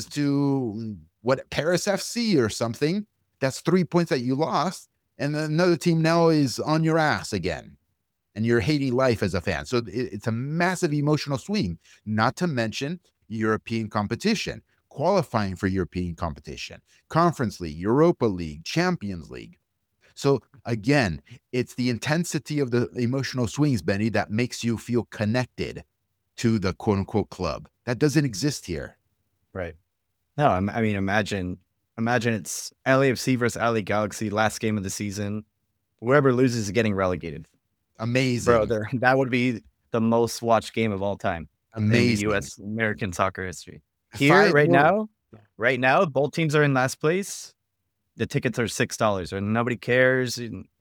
to Paris FC or something, that's 3 points that you lost. And another team now is on your ass again. And you're hating life as a fan. So it's a massive emotional swing, not to mention European competition, qualifying for European competition, Conference League, Europa League, Champions League. So again, it's the intensity of the emotional swings, Benny, that makes you feel connected to the quote unquote club. That doesn't exist here. Right. No, I mean, imagine it's LAFC versus LA Galaxy, last game of the season. Whoever loses is getting relegated. Amazing. Bro, that would be the most watched game of all time. Amazing. In the U.S. American soccer history. Here, right now, both teams are in last place. The tickets are $6 and nobody cares.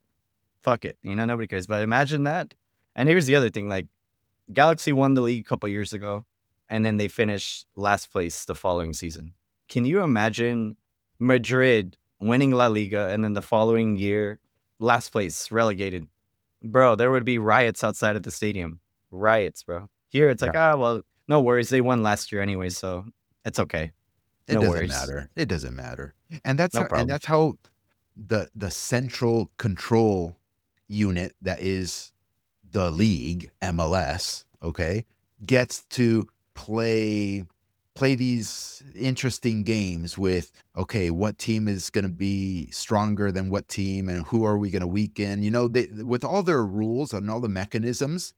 Fuck it. Nobody cares. But imagine that. And here's the other thing. Like, Galaxy won the league a couple years ago, and then they finished last place the following season. Can you imagine Madrid winning La Liga and then the following year, last place, relegated? Bro, there would be riots outside of the stadium. Riots, bro. Here, it's like, well, no worries. They won last year anyway, so it's okay. It doesn't matter. And that's how the central control unit that is the league, MLS, okay, gets to play these interesting games with, okay, what team is going to be stronger than what team and who are we going to weaken? With all their rules and all the mechanisms,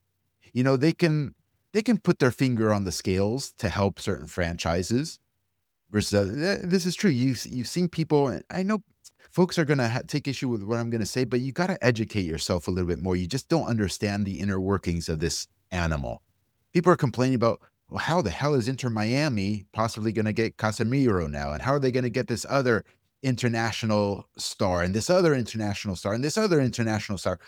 they can put their finger on the scales to help certain franchises. Versus, this is true. You've seen people, and I know folks are going to take issue with what I'm going to say, but you got to educate yourself a little bit more. You just don't understand the inner workings of this animal. People are complaining about, well, how the hell is Inter Miami possibly going to get Casemiro now? And how are they going to get this other international star and this other international star and this other international star?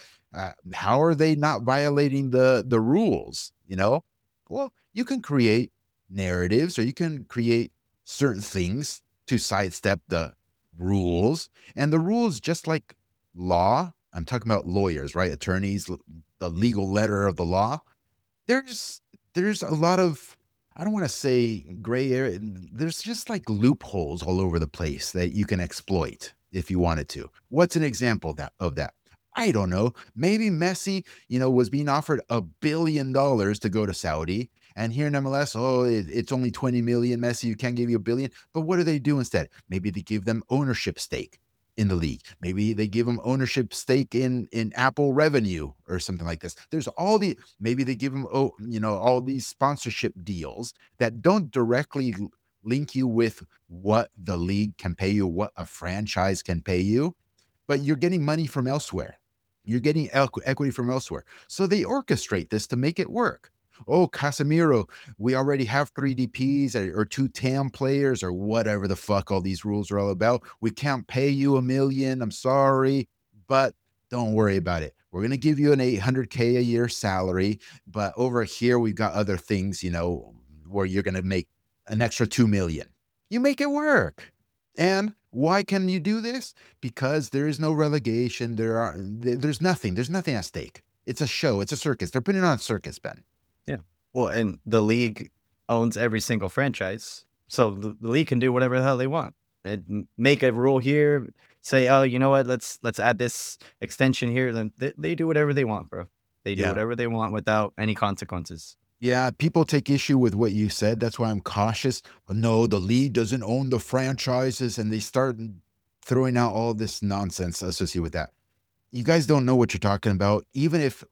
How are they not violating the rules? Well, you can create narratives, or you can create certain things to sidestep the rules. And the rules, just like law, I'm talking about lawyers, right? Attorneys, the legal letter of the law. There's a lot of, I don't want to say gray area. There's just like loopholes all over the place that you can exploit if you wanted to. What's an example of that? I don't know. Maybe Messi, was being offered $1 billion to go to Saudi. And here in MLS, it's only 20 million. Messi, you can't give you $1 billion. But what do they do instead? Maybe they give them ownership stake in the league. Maybe they give them ownership stake in Apple revenue or something like this. Maybe they give them, all these sponsorship deals that don't directly link you with what the league can pay you, what a franchise can pay you, but you're getting money from elsewhere. You're getting equity from elsewhere. So they orchestrate this to make it work. Oh, Casemiro, we already have 3 DPs or 2 TAM players or whatever the fuck all these rules are all about. We can't pay you $1 million. I'm sorry, but don't worry about it. We're going to give you an $800K a year salary, but over here we've got other things, where you're going to make an extra $2 million. You make it work. And why can you do this? Because there is no relegation. There's nothing. There's nothing at stake. It's a show. It's a circus. They're putting on a circus, Ben. Yeah. Well, and the league owns every single franchise. So the league can do whatever the hell they want. And make a rule here, say, oh, you know what, let's add this extension here. Then they do whatever they want, bro. They do whatever they want without any consequences. Yeah, people take issue with what you said. That's why I'm cautious. No, the league doesn't own the franchises, and they start throwing out all this nonsense associated with that. You guys don't know what you're talking about. Even if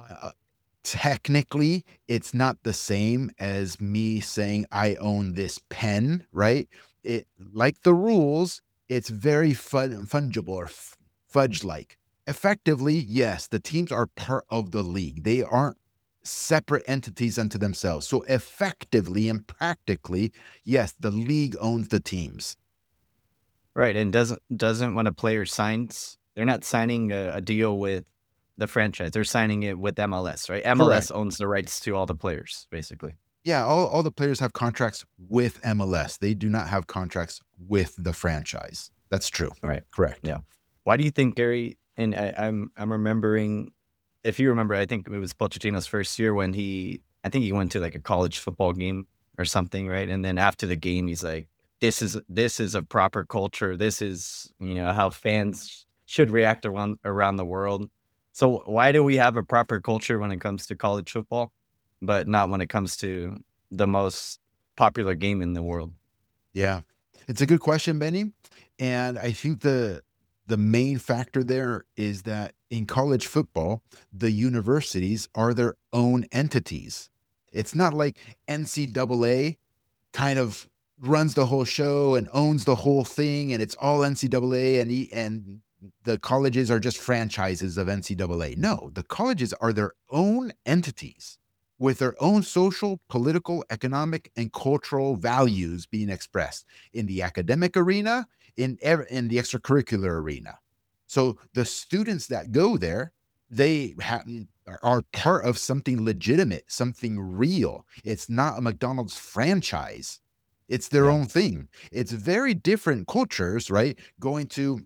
technically it's not the same as me saying I own this pen, right? It, like the rules, it's very fungible or fudge-like. Effectively, yes, the teams are part of the league. They aren't separate entities unto themselves. So effectively and practically, yes, the league owns the teams. Right. And doesn't when a player signs, they're not signing a deal with the franchise. They're signing it with MLS, right? MLS Correct. owns the rights to all the players, basically. Yeah, all the players have contracts with MLS. They do not have contracts with the franchise. That's true. Right. Correct. Yeah. Why do you think, Gary, and I'm remembering, if you remember, I think it was Pochettino's first year when I think he went to like a college football game or something, right? And then after the game, he's like, this is a proper culture. This is, how fans should react around the world. So why do we have a proper culture when it comes to college football, but not when it comes to the most popular game in the world? Yeah, it's a good question, Benny. And I think the main factor there is that in college football, the universities are their own entities. It's not like NCAA kind of runs the whole show and owns the whole thing, and it's all NCAA, and the colleges are just franchises of NCAA. No, the colleges are their own entities with their own social, political, economic, and cultural values being expressed in the academic arena, in the extracurricular arena. So the students that go there, they are part of something legitimate, something real. It's not a McDonald's franchise. It's their own thing. It's very different cultures, right? Going to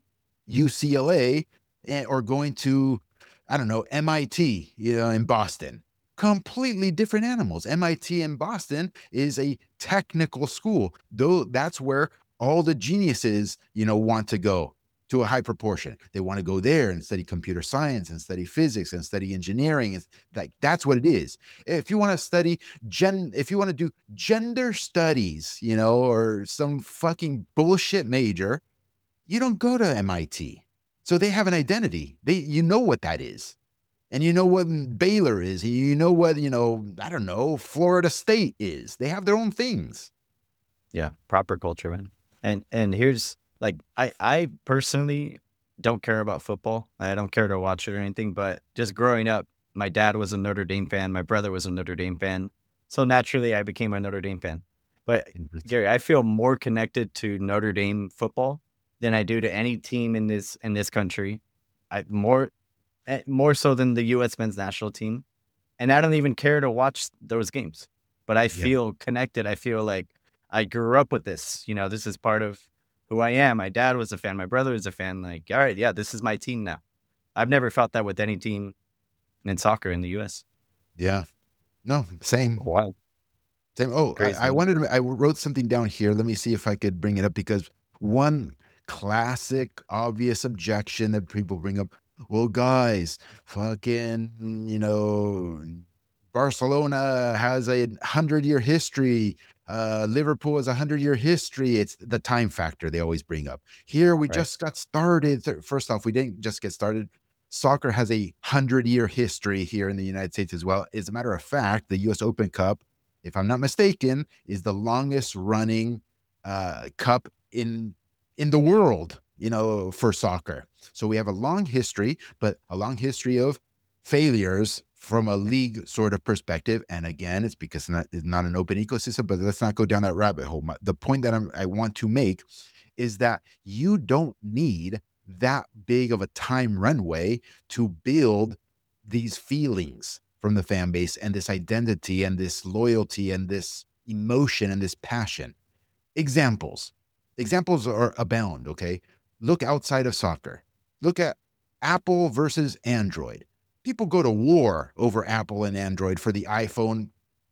UCLA or going to, I don't know, MIT, in Boston. Completely different animals. MIT in Boston is a technical school, though that's where all the geniuses, want to go to a high proportion. They want to go there and study computer science and study physics and study engineering. It's like, that's what it is. If you want to study if you want to do gender studies, you know, or some fucking bullshit major, you don't go to MIT. So they have an identity. You know what that is. And you know what Baylor is. You know what, you know, I don't know, Florida State is. They have their own things. Yeah, proper culture, man. And here's like, I personally don't care about football. I don't care to watch it or anything, but just growing up, my dad was a Notre Dame fan. My brother was a Notre Dame fan. So naturally I became a Notre Dame fan. But Gary, I feel more connected to Notre Dame football than I do to any team in this country. More so than the U.S. men's national team. And I don't even care to watch those games, but I feel connected. I feel like I grew up with this, you know, this is part of who I am. My dad was a fan. My brother was a fan. Like, all right, yeah, this is my team now. I've never felt that with any team in soccer in the U.S. Yeah. No, same. Wow. Same. Oh, Crazy. I wrote something down here. Let me see if I could bring it up, because one classic, obvious objection that people bring up, well, guys, fucking, you know, Barcelona has a 100-year history. Liverpool has a 100-year history. It's the time factor they always bring up. Here, we just got started. First off, we didn't just get started. Soccer has a 100-year history here in the United States as well. As a matter of fact, the U.S. Open Cup, if I'm not mistaken, is the longest running cup in the world, you know, for soccer. So we have a long history, but a long history of failures from a league sort of perspective. And again, it's because it's not an open ecosystem, but let's not go down that rabbit hole. The point that I want to make is that you don't need that big of a time runway to build these feelings from the fan base and this identity and this loyalty and this emotion and this passion. Examples are abound. Okay. Look outside of soccer. Look at Apple versus Android. People go to war over Apple and Android for the iPhone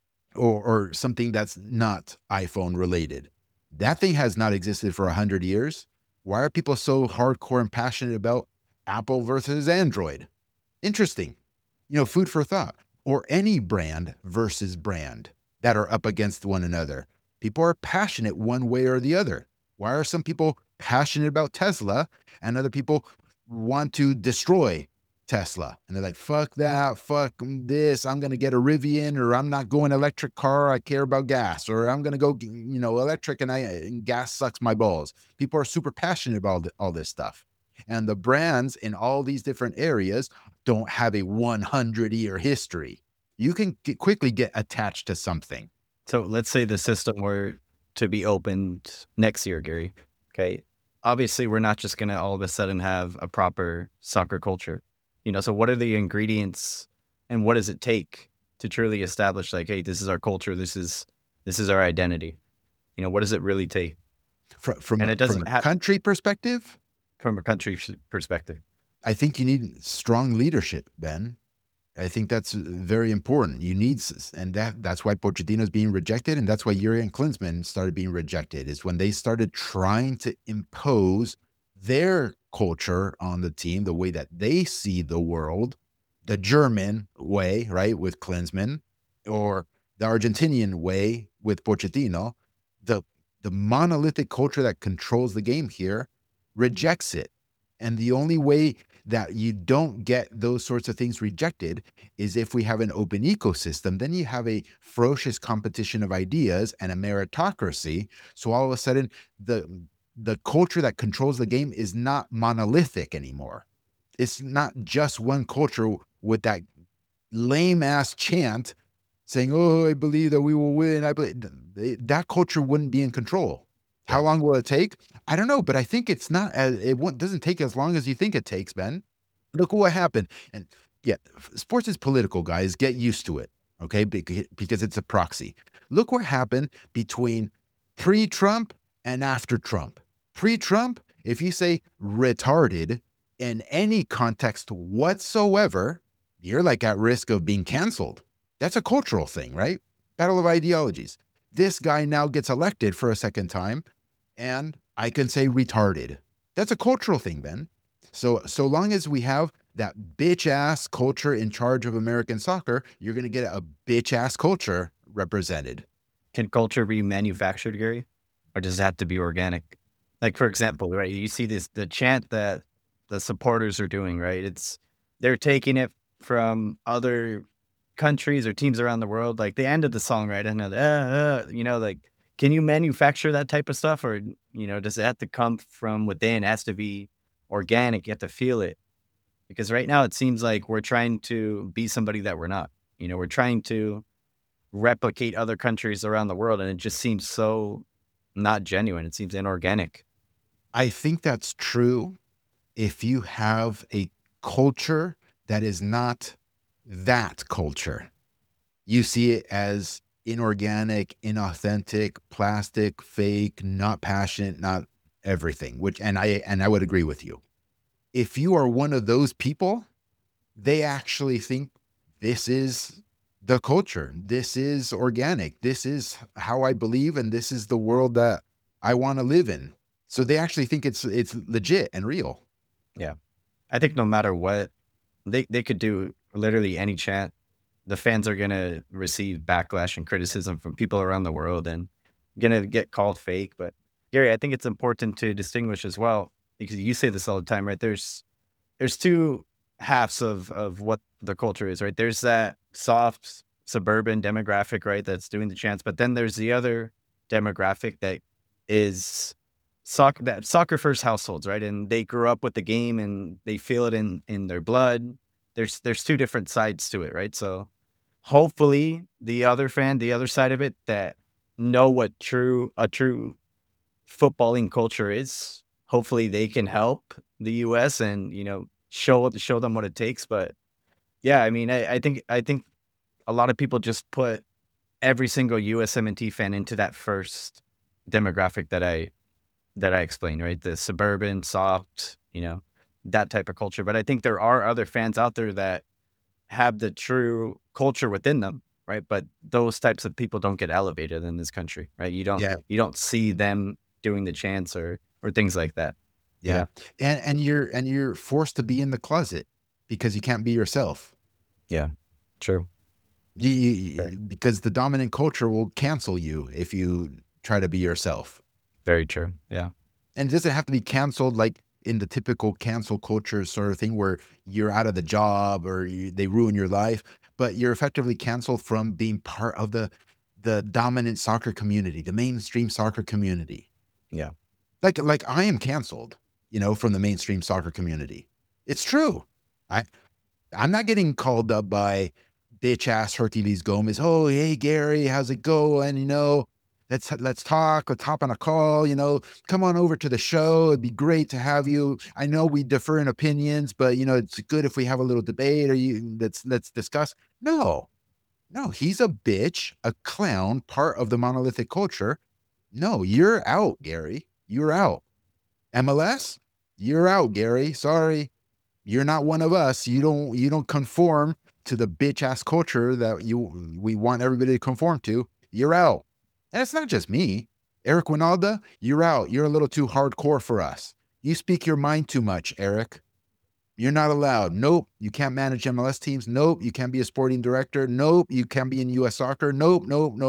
or something that's not iPhone related. That thing has not existed for 100 years. Why are people so hardcore and passionate about Apple versus Android? Interesting. You know, food for thought. Or any brand versus brand that are up against one another. People are passionate one way or the other. Why are some people passionate about Tesla and other people want to destroy Tesla? And they're like, fuck that, fuck this. I'm going to get a Rivian, or I'm not going electric car. I care about gas, or I'm going to go, you know, electric and gas sucks my balls. People are super passionate about all this stuff. And the brands in all these different areas don't have a 100-year history. You can quickly get attached to something. So let's say the system were to be opened next year, Gary. Okay. Obviously, we're not just going to all of a sudden have a proper soccer culture. You know, so what are the ingredients and what does it take to truly establish, like, hey, this is our culture. This is our identity. You know, what does it really take? From a country perspective? From a country perspective. I think you need strong leadership, Ben. I think that's very important. You need, and that's why Pochettino is being rejected, and that's why Jurgen Klinsmann started being rejected, is when they started trying to impose their culture on the team, the way that they see the world, the German way, right, with Klinsmann, or the Argentinian way with Pochettino. The monolithic culture that controls the game here rejects it. And the only way that you don't get those sorts of things rejected is if we have an open ecosystem. Then you have a ferocious competition of ideas and a meritocracy. So all of a sudden, the culture that controls the game is not monolithic anymore. It's not just one culture with that lame ass chant saying, oh, I believe that we will win. I believe that culture wouldn't be in control. How long will it take? I don't know, but I think it doesn't take as long as you think it takes, Ben. Look what happened. And yeah, sports is political, guys. Get used to it, okay? Because it's a proxy. Look what happened between pre-Trump and after Trump. Pre-Trump, if you say retarded in any context whatsoever, you're like at risk of being canceled. That's a cultural thing, right? Battle of ideologies. This guy now gets elected for a second time, and I can say retarded. That's a cultural thing, Ben. So long as we have that bitch ass culture in charge of American soccer, you're going to get a bitch ass culture represented. Can culture be manufactured, Gary? Or does it have to be organic? Like, for example, right, you see the chant that the supporters are doing, right? They're taking it from other countries or teams around the world. Like, the end of the song, right? And like, can you manufacture that type of stuff? Or, does it have to come from within? It has to be organic. You have to feel it. Because right now it seems like we're trying to be somebody that we're not. We're trying to replicate other countries around the world, and it just seems so not genuine. It seems inorganic. I think that's true if you have a culture that is not that culture. You see it as inorganic, inauthentic, plastic, fake, not passionate, not everything, and I would agree with you. If you are one of those people, they actually think this is the culture. This is organic. This is how I believe, and this is the world that I want to live in. So they actually think it's legit and real. Yeah. I think no matter what, they could do literally any chant. The fans are going to receive backlash and criticism from people around the world and going to get called fake. But Gary, I think it's important to distinguish as well, because you say this all the time, right? There's two halves of what the culture is, right? There's that soft suburban demographic, right, that's doing the chants, but then there's the other demographic that is soccer first households, right? And they grew up with the game and they feel it in their blood. There's two different sides to it, right? So hopefully the other side of it that know what a true footballing culture is, hopefully they can help the US and, show them what it takes. But yeah, I mean, I think a lot of people just put every single USMNT fan into that first demographic that I explained, right? The suburban, soft, that type of culture. But I think there are other fans out there that have the true culture within them, right? But those types of people don't get elevated in this country, right? You don't see them doing the chants or things like that. Yeah. And you're forced to be in the closet because you can't be yourself. Yeah, true. Because the dominant culture will cancel you if you try to be yourself. Very true. Yeah. And it doesn't have to be canceled like in the typical cancel culture sort of thing where you're out of the job or they ruin your life, but you're effectively canceled from being part of the dominant soccer community, the mainstream soccer community. Yeah. Like I am canceled, from the mainstream soccer community. It's true. I'm not getting called up by bitch ass Hercules Gomez. Oh, hey Gary, how's it going? Let's talk. Let's hop on a call. Come on over to the show. It'd be great to have you. I know we differ in opinions, but it's good if we have a little debate or let's discuss. No, he's a bitch, a clown, part of the monolithic culture. No, you're out, Gary. You're out. MLS, you're out, Gary. Sorry. You're not one of us. You don't conform to the bitch ass culture that we want everybody to conform to. You're out. And it's not just me. Eric Winalda, you're out. You're a little too hardcore for us. You speak your mind too much, Eric. You're not allowed. Nope. You can't manage MLS teams. Nope. You can't be a sporting director. Nope. You can't be in US soccer. Nope.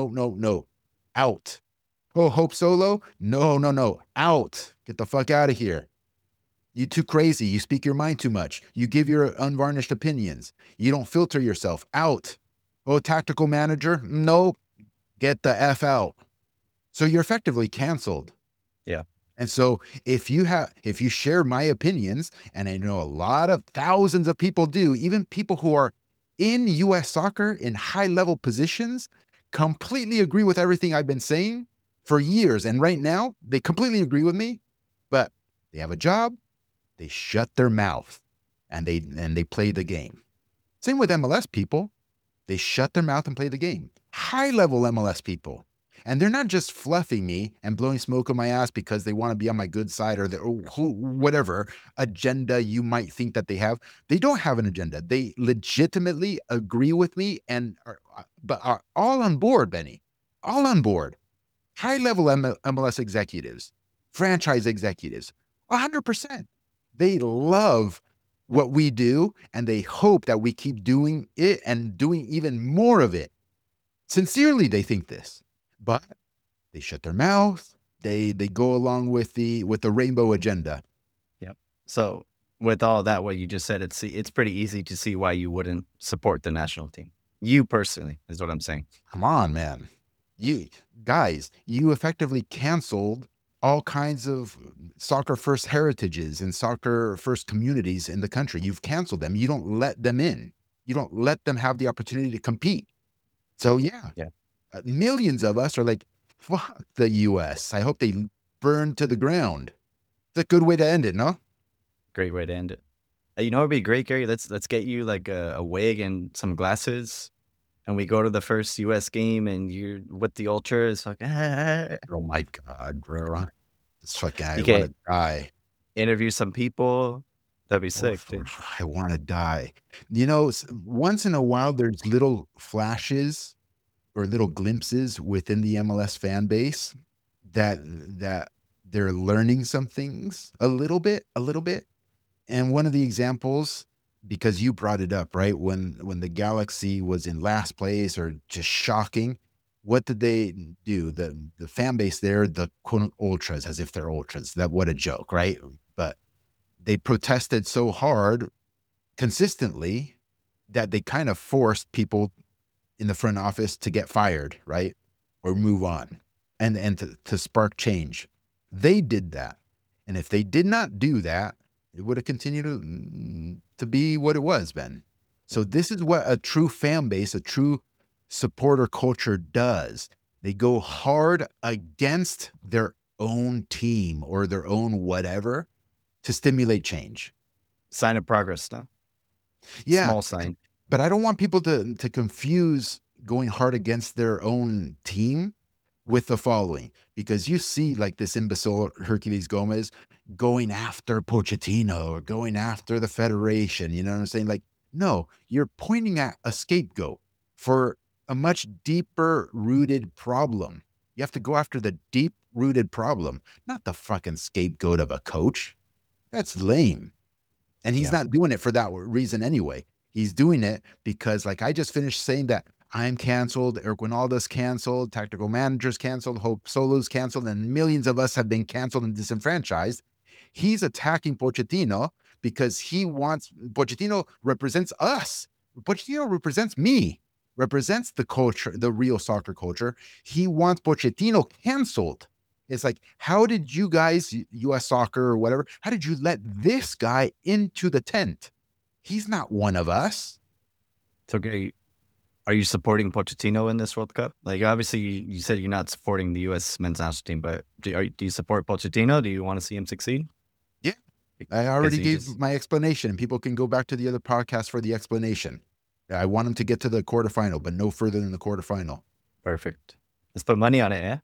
Out. Oh, Hope Solo? No. Out. Get the fuck out of here. You too crazy. You speak your mind too much. You give your unvarnished opinions. You don't filter yourself. Out. Oh, tactical manager? No. Get the F out. So you're effectively canceled. Yeah. And so if you share my opinions, and I know a lot of thousands of people do, even people who are in US soccer in high level positions, completely agree with everything I've been saying for years. And right now they completely agree with me, but they have a job, they shut their mouth and they play the game. Same with MLS people. They shut their mouth and play the game. High level MLS people. And they're not just fluffing me and blowing smoke on my ass because they want to be on my good side or whatever agenda you might think that they have. They don't have an agenda. They legitimately agree with me but are all on board, Benny. All on board. High level MLS executives, franchise executives, 100%. They love what we do, and they hope that we keep doing it and doing even more of it. Sincerely, they think this, but they shut their mouth. They go along with the rainbow agenda. Yep. So with all that, what you just said, it's pretty easy to see why you wouldn't support the national team. You personally is what I'm saying. Come on, man. You guys, you effectively canceled all kinds of soccer first heritages and soccer first communities in the country. You've canceled them. You don't let them in. You don't let them have the opportunity to compete. So yeah. Millions of us are like, fuck the US. I hope they burn to the ground. It's a good way to end it, no? Great way to end it. You know what would be great, Gary? Let's get you like a wig and some glasses, and we go to the first US game, and you're with the ultras, like, Oh my God, bro. This fucking guy, I Okay. want to die. interview some people. That'd be sick, dude. I want to die. You know, once in a while, there's little flashes or little glimpses within the MLS fan base that they're learning some things a little bit. And one of the examples, because you brought it up, right? When the Galaxy was in last place or just shocking, what did they do? The fan base there, the quote ultras, as if they're ultras. What a joke, right? But they protested so hard consistently that they kind of forced people in the front office to get fired, right? Or move on and to spark change. They did that. And if they did not do that, it would have continued to be what it was, Ben. So this is what a true fan base, a true supporter culture does. They go hard against their own team or their own whatever to stimulate change. Sign of progress, no? Yeah. Small sign. But I don't want people to confuse going hard against their own team with the following, because you see like this imbecile Herculez Gomez going after Pochettino or going after the Federation. You know what I'm saying? Like, no, you're pointing at a scapegoat for a much deeper rooted problem. You have to go after the deep rooted problem, not the fucking scapegoat of a coach. That's lame. And he's not doing it for that reason anyway. He's doing it because, like I just finished saying, that I'm canceled, Eric Winalda's canceled, tactical managers canceled, Hope Solo's canceled, and millions of us have been canceled and disenfranchised. He's attacking Pochettino because he wants, Pochettino represents us. Pochettino represents me, represents the culture, the real soccer culture. He wants Pochettino canceled. It's like, how did you guys, US Soccer or whatever, how did you let this guy into the tent? He's not one of us. So, Gary, are you supporting Pochettino in this World Cup? Like, obviously, you said you're not supporting the U.S. men's national team, but do you support Pochettino? Do you want to see him succeed? Yeah. I already you gave just- my explanation, and people can go back to the other podcast for the explanation. I want him to get to the quarterfinal, but no further than the quarterfinal. Perfect. Let's put money on it, yeah?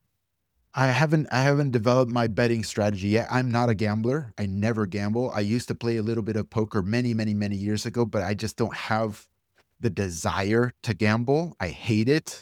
I haven't developed my betting strategy yet. I'm not a gambler. I never gamble. I used to play a little bit of poker many, many, many years ago, but I just don't have the desire to gamble. I hate it.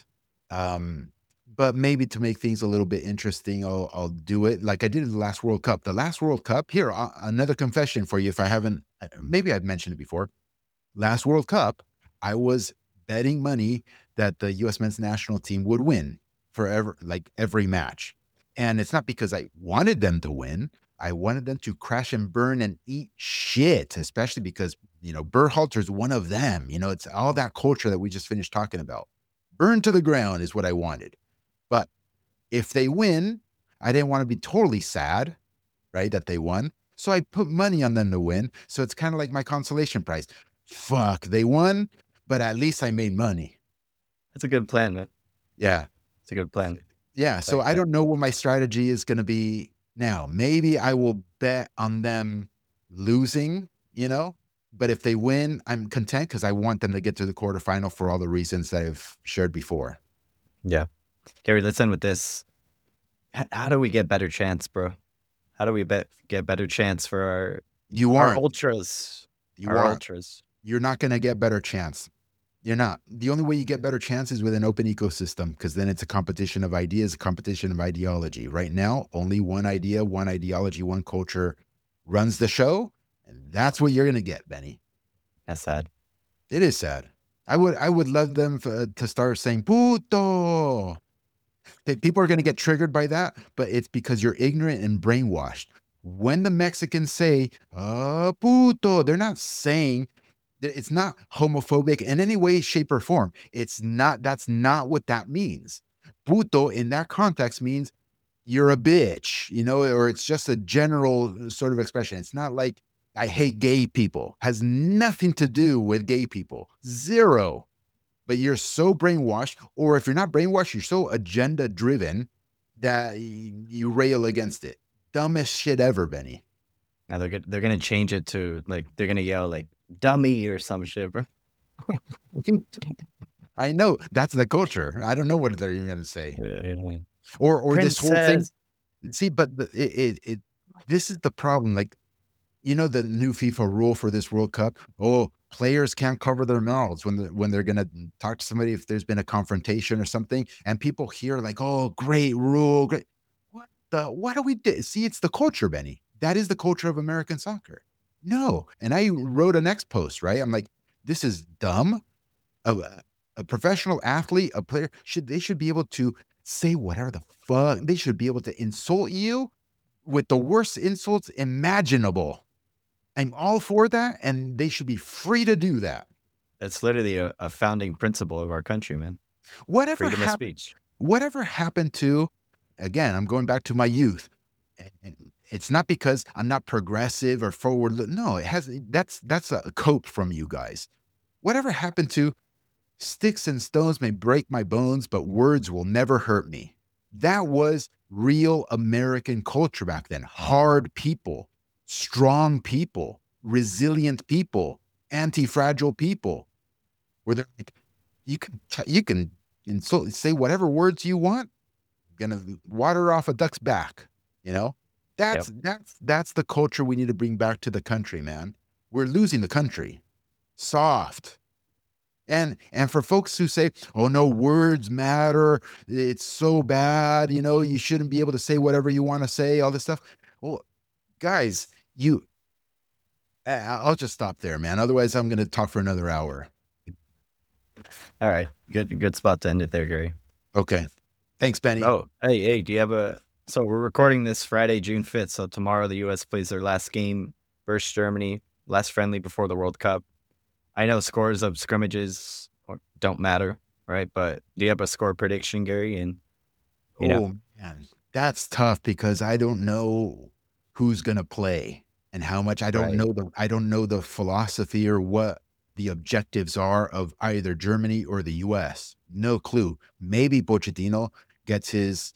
But maybe to make things a little bit interesting, I'll do it like I did in the last World Cup. The last World Cup, here, another confession for you. If I haven't, maybe I've mentioned it before. Last World Cup, I was betting money that the U.S. men's national team would win forever, like every match. And it's not because I wanted them to win. I wanted them to crash and burn and eat shit, especially because, Berhalter is one of them. It's all that culture that we just finished talking about. Burn to the ground is what I wanted. But if they win, I didn't want to be totally sad, right, that they won. So I put money on them to win. So it's kind of like my consolation prize. Fuck, they won, but at least I made money. That's a good plan, man. Yeah. It's a good plan. Yeah. So I don't know what my strategy is going to be now. Maybe I will bet on them losing, but if they win, I'm content because I want them to get to the quarterfinal for all the reasons that I've shared before. Yeah. Gary, let's end with this. How do we get better chance, bro? How do we get better chance for our ultras? Ultras. You're not going to get better chance. You're not. The only way you get better chance is with an open ecosystem, because then it's a competition of ideas, a competition of ideology. Right now, only one idea, one ideology, one culture runs the show, and that's what you're going to get, Benny. That's sad. It is sad. I would love them to start saying puto. People are going to get triggered by that, but it's because you're ignorant and brainwashed. When the Mexicans say puto, they're not saying that. It's not homophobic in any way, shape, or form. It's not. That's not what that means. Puto in that context means you're a bitch, or it's just a general sort of expression. It's not like I hate gay people. Has nothing to do with gay people. Zero. But you're so brainwashed, or if you're not brainwashed, you're so agenda driven that you rail against it. Dumbest shit ever, Benny. Now they're gonna change it to like they're gonna yell like dummy or some shit, bro. I know that's the culture. I don't know what they're even gonna say. Yeah. Or this whole thing. Princess. See, but this is the problem. Like, the new FIFA rule for this World Cup. Oh, players can't cover their mouths when they're gonna talk to somebody if there's been a confrontation or something. And people hear like, oh, great rule, great. What do we do? See, it's the culture, Benny. That is the culture of American soccer. No, and I wrote a next post, right? I'm like, this is dumb. A professional athlete, a player should be able to say whatever the fuck. They should be able to insult you with the worst insults imaginable. I'm all for that, and they should be free to do that. That's literally a founding principle of our country, man. Whatever Freedom of happened, speech. whatever happened to, again, I'm going back to my youth. And it's not because I'm not progressive or forward. No, that's a cope from you guys. Whatever happened to sticks and stones may break my bones, but words will never hurt me. That was real American culture back then. Hard people, strong people, resilient people, anti-fragile people. Where they're like, you can insult, say whatever words you want. Gonna water off a duck's back. That's the culture we need to bring back to the country, man. We're losing the country. Soft. And for folks who say, oh no, words matter, it's so bad, you shouldn't be able to say whatever you want to say, all this stuff. Well, guys, I'll just stop there, man. Otherwise, I'm going to talk for another hour. All right. Good spot to end it there, Gary. Okay. Thanks, Benny. Oh, hey, do you have so we're recording this Friday, June 5th. So tomorrow the U.S. plays their last game versus Germany, last friendly before the World Cup. I know scores of scrimmages don't matter, right? But do you have a score prediction, Gary? And man, that's tough because I don't know who's going to play and how much. I don't know the philosophy or what the objectives are of either Germany or the U.S. No clue. Maybe Pochettino gets his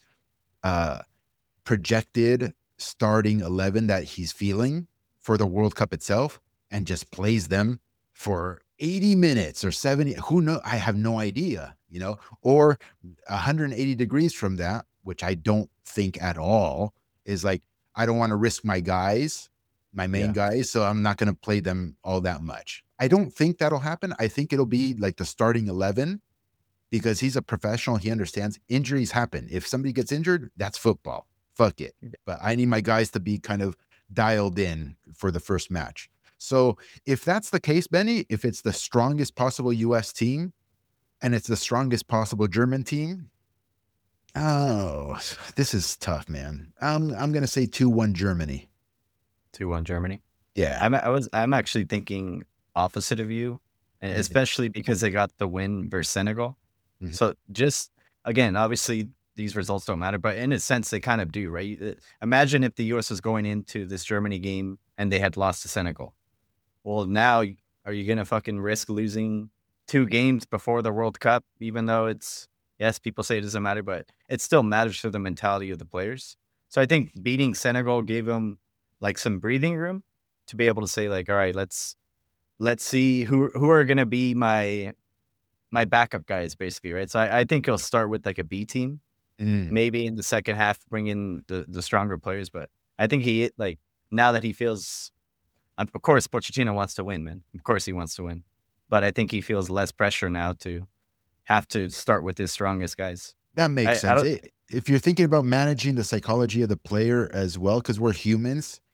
projected starting 11 that he's feeling for the World Cup itself and just plays them for 80 minutes or 70. Who knows? I have no idea, or 180 degrees from that, which I don't think at all, is like, I don't want to risk my main guys, so I'm not going to play them all that much. I don't think that'll happen. I think it'll be like the starting 11 because he's a professional. He understands injuries happen. If somebody gets injured, that's football. Fuck it. But I need my guys to be kind of dialed in for the first match. So if that's the case, Benny, if it's the strongest possible U.S. team and it's the strongest possible German team, oh, this is tough, man. I'm going to say 2-1 Germany. 2-1 Germany. Yeah. I'm actually thinking opposite of you, and especially because they got the win versus Senegal. Mm-hmm. So just, again, obviously these results don't matter, but in a sense they kind of do, right? Imagine if the U.S. was going into this Germany game and they had lost to Senegal. Well, now are you going to fucking risk losing 2 games before the World Cup, even though yes, people say it doesn't matter, but it still matters for the mentality of the players. So I think beating Senegal gave them like some breathing room to be able to say like, all right, let's see who are going to be my backup guys, basically, right? So I think he'll start with like a B team, maybe in the second half bring in the stronger players. But I think now that he feels, of course, Pochettino wants to win, man. Of course he wants to win. But I think he feels less pressure now to have to start with his strongest guys. That makes sense. If you're thinking about managing the psychology of the player as well, because we're humans,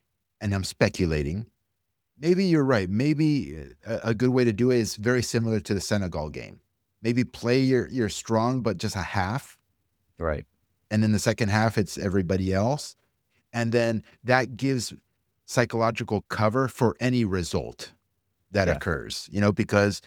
and I'm speculating, maybe you're right. Maybe a good way to do it is very similar to the Senegal game. Maybe play your strong, but just a half. Right. And in the second half, it's everybody else. And then that gives psychological cover for any result that occurs, because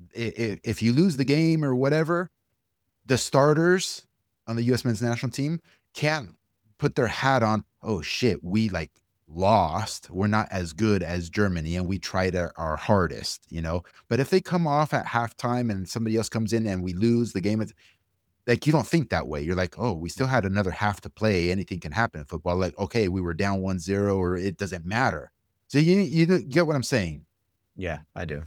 if you lose the game or whatever, the starters on the U.S. men's national team can't put their hat on, oh shit, we lost. We're not as good as Germany and we tried our hardest, But if they come off at halftime and somebody else comes in and we lose the game, you don't think that way. You're like, oh, we still had another half to play. Anything can happen in football. Okay, we were down 1-0 or it doesn't matter. So you get what I'm saying? Yeah, I do.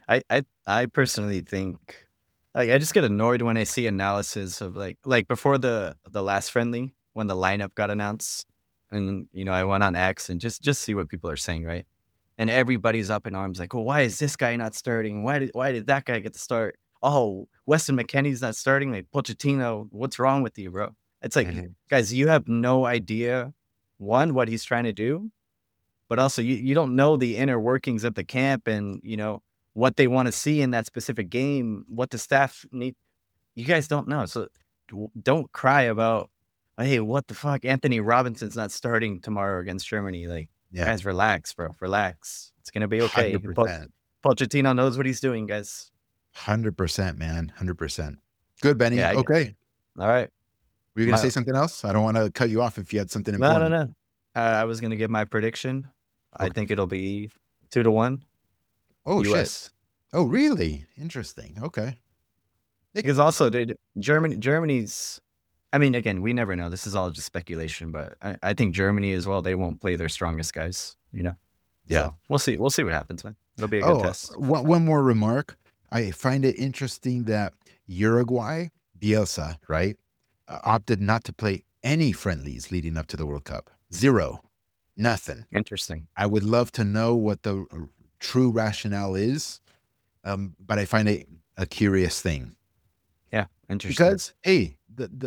I personally think, I just get annoyed when I see analysis of like before the last friendly when the lineup got announced, and I went on X and just see what people are saying, right? And everybody's up in arms like, well, why is this guy not starting? Why did that guy get to start? Oh, Weston McKennie's not starting. Like, Pochettino, what's wrong with you, bro? It's like, guys, you have no idea, one, what he's trying to do, but also you don't know the inner workings of the camp and, what they want to see in that specific game, what the staff need. You guys don't know. So don't cry about, hey, what the fuck? Anthony Robinson's not starting tomorrow against Germany. Guys, relax, bro. Relax. It's going to be okay. 100%. Pochettino knows what he's doing, guys. 100%, man. 100%. Good, Benny. Yeah, okay. All right. Were you going to say something else? I don't want to cut you off if you had something important. No. I was going to give my prediction. Okay. I think it'll be 2-1. Oh, US. Shit. Oh, really? Interesting. Okay. Because also, dude, Germany's, I mean, again, we never know. This is all just speculation, but I think Germany as well, they won't play their strongest guys, Yeah. So we'll see. We'll see what happens, man. It'll be a good test. One more remark. I find it interesting that Uruguay, Bielsa, right, opted not to play any friendlies leading up to the World Cup. 0. Nothing. Interesting. I would love to know what the true rationale is, but I find it a curious thing. Yeah, interesting. Because, hey,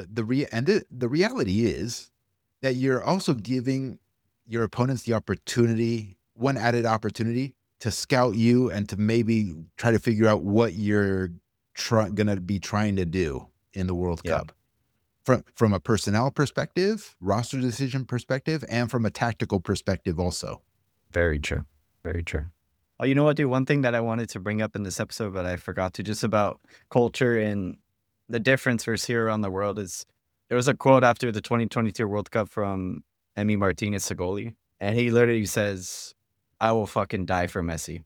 the reality is that you're also giving your opponents the opportunity, one added opportunity, to scout you and to maybe try to figure out what you're going to be trying to do in the World Cup. From a personnel perspective, roster decision perspective, and from a tactical perspective also. Very true. Very true. Oh, you know what, dude? One thing that I wanted to bring up in this episode, but I forgot to, just about culture and the difference versus here around the world, is there was a quote after the 2022 World Cup from Emi Martinez Segoli, and he literally says, I will fucking die for Messi.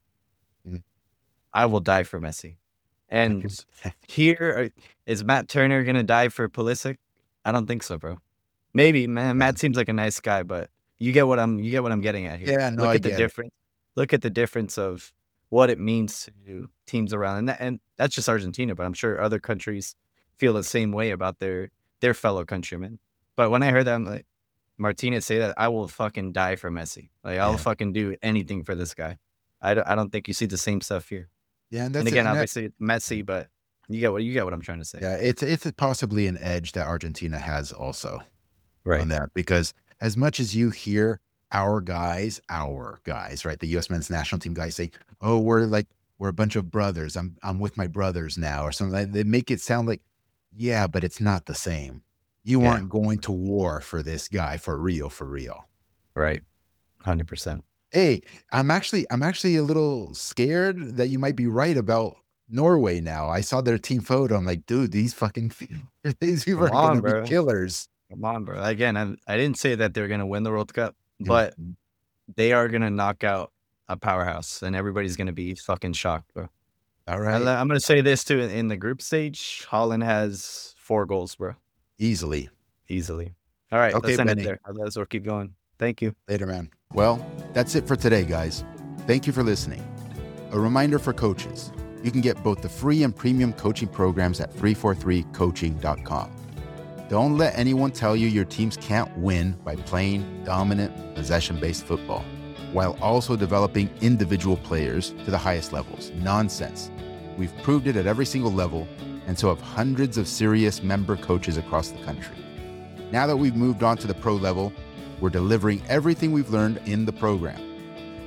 I will die for Messi. And here, is Matt Turner going to die for Pulisic? I don't think so, bro. Maybe, man. Matt seems like a nice guy, but you get what I'm getting at here. Yeah, no, Look at the difference. Look at the difference of what it means to teams around, and that's just Argentina, but I'm sure other countries feel the same way about their fellow countrymen. But when I heard that, I'm like, Martinez say that, I will fucking die for Messi. I'll fucking do anything for this guy. I don't think you see the same stuff here. Yeah, and again, obviously it's Messi, but you get what I'm trying to say. Yeah, it's possibly an edge that Argentina has also, right, on that, because as much as you hear our guys, right, the U.S. men's national team guys say, "Oh, we're a bunch of brothers. I'm with my brothers now," or something. They make it sound like, yeah, but it's not the same. You aren't going to war for this guy for real. Right, 100%. Hey, I'm actually a little scared that you might be right about Norway now. I saw their team photo. I'm like, dude, these people are going to be killers. Come on, bro. Again, I didn't say that they're going to win the World Cup, but they are going to knock out a powerhouse, and everybody's going to be fucking shocked, bro. All right. I'm going to say this too. In the group stage, Holland has 4 goals, bro. Easily. All right, okay, let's end Benny. it there. Let's keep going. Thank you. Later, man. Well, that's it for today, guys. Thank you for listening. A reminder for coaches. You can get both the free and premium coaching programs at 343coaching.com. Don't let anyone tell you your teams can't win by playing dominant, possession-based football, while also developing individual players to the highest levels. Nonsense. We've proved it at every single level, and so have hundreds of serious member coaches across the country. Now that we've moved on to the pro level, we're delivering everything we've learned in the program.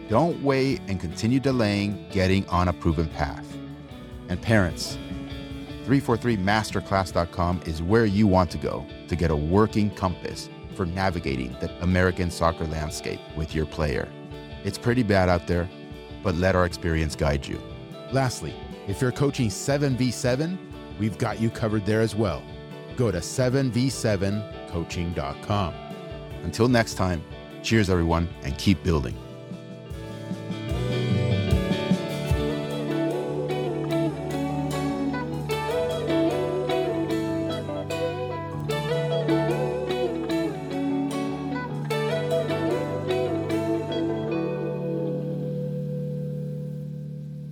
Don't wait and continue delaying getting on a proven path. And parents, 343masterclass.com is where you want to go to get a working compass for navigating the American soccer landscape with your player. It's pretty bad out there, but let our experience guide you. Lastly, if you're coaching 7v7, we've got you covered there as well. Go to 7v7coaching.com. Until next time, cheers everyone, and keep building.